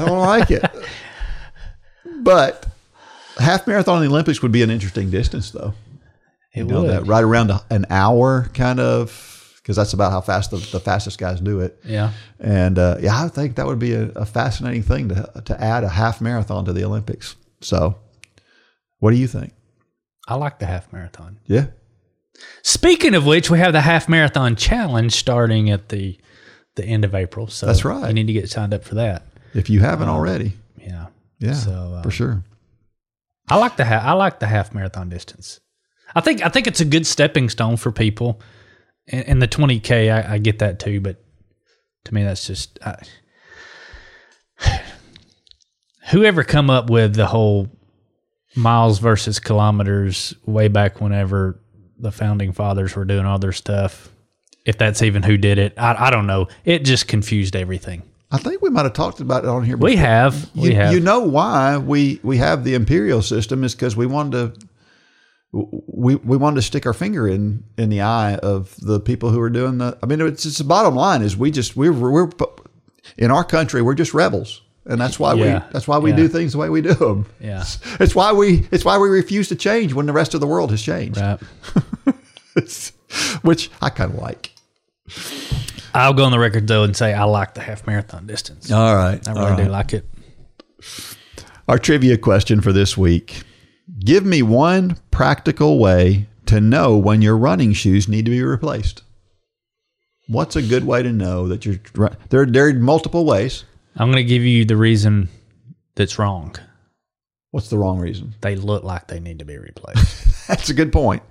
But half marathon in the Olympics would be an interesting distance, though. It would. That right around an hour, kind of, because that's about how fast the fastest guys do it. Yeah. And I think that would be a fascinating thing to add a half marathon to the Olympics. So, what do you think? I like the half marathon. Yeah. Speaking of which, we have the half marathon challenge starting at the end of April. So that's right. You need to get signed up for that if you haven't already. Yeah. Yeah. So for sure. I like the half marathon distance. I think it's a good stepping stone for people. And the 20K, I get that too, but to me that's just whoever come up with the whole miles versus kilometers way back whenever the founding fathers were doing all their stuff, if that's even who did it, I don't know. It just confused everything. I think we might have talked about it on here before. We have. You know why we have the imperial system is because we wanted to stick our finger in the eye of the people who are doing it's the bottom line is we're in our country, we're just rebels. And that's why we do things the way we do them. Yeah. It's why we refuse to change when the rest of the world has changed. Right. Which I kind of like. I'll go on the record though and say I like the half marathon distance. All right. I really do like it. Our trivia question for this week. Give me one practical way to know when your running shoes need to be replaced. What's a good way to know that there are multiple ways. I'm going to give you the reason that's wrong. What's the wrong reason? They look like they need to be replaced. That's a good point.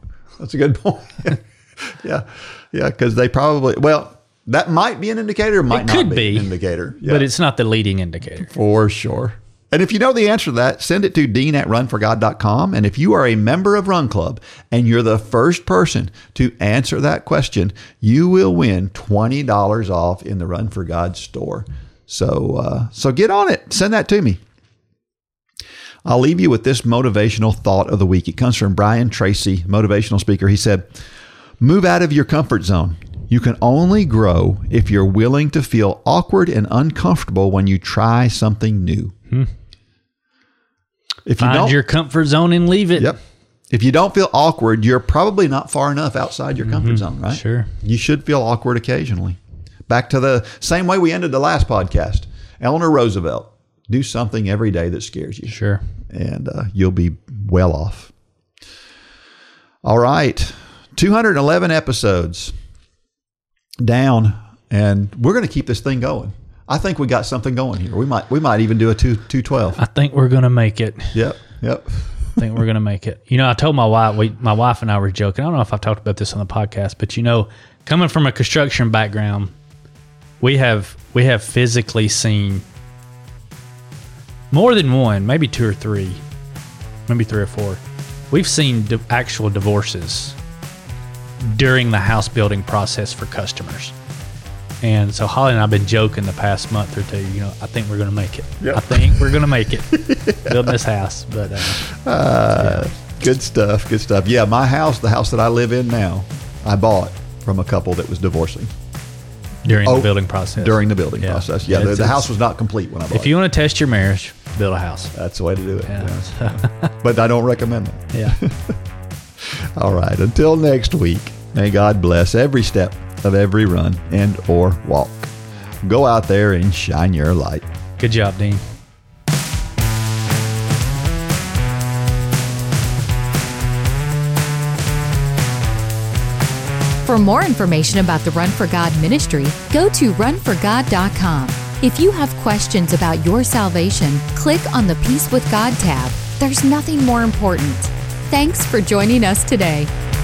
Yeah. Yeah, because they probably, that might be an indicator, might not be an indicator. Yeah. But it's not the leading indicator. For sure. And if you know the answer to that, send it to dean@runforgod.com. And if you are a member of Run Club and you're the first person to answer that question, you will win $20 off in the Run for God store. So get on it. Send that to me. I'll leave you with this motivational thought of the week. It comes from Brian Tracy, motivational speaker. He said, Move out of your comfort zone. You can only grow if you're willing to feel awkward and uncomfortable when you try something new. If you Find your comfort zone and leave it. Yep. If you don't feel awkward, you're probably not far enough outside your comfort zone, right? Sure. You should feel awkward occasionally. Back to the same way we ended the last podcast. Eleanor Roosevelt, do something every day that scares you. Sure. And you'll be well off. All right. 211 episodes down, and we're going to keep this thing going. I think we got something going here. We might even do a 212. I think we're going to make it. Yep. I think we're going to make it. I told my wife and I were joking. I don't know if I've talked about this on the podcast, but coming from a construction background, we have physically seen more than one, maybe two or three, maybe three or four. We've seen actual divorces during the house building process for customers. And so Holly and I have been joking the past month or two, I think we're going to make it. Yep. I think we're going to make it building this house. But Good stuff. Good stuff. Yeah, my house, the house that I live in now, I bought from a couple that was divorcing. During the building process. During the building process. Yeah, the house was not complete when I bought it. If you want to test your marriage, build a house. That's the way to do it. Yeah. But I don't recommend that. Yeah. All right. Until next week, may God bless every step of every run and or walk. Go out there and shine your light. Good job, Dean. For more information about the Run for God ministry, go to runforgod.com. If you have questions about your salvation, click on the Peace with God tab. There's nothing more important. Thanks for joining us today.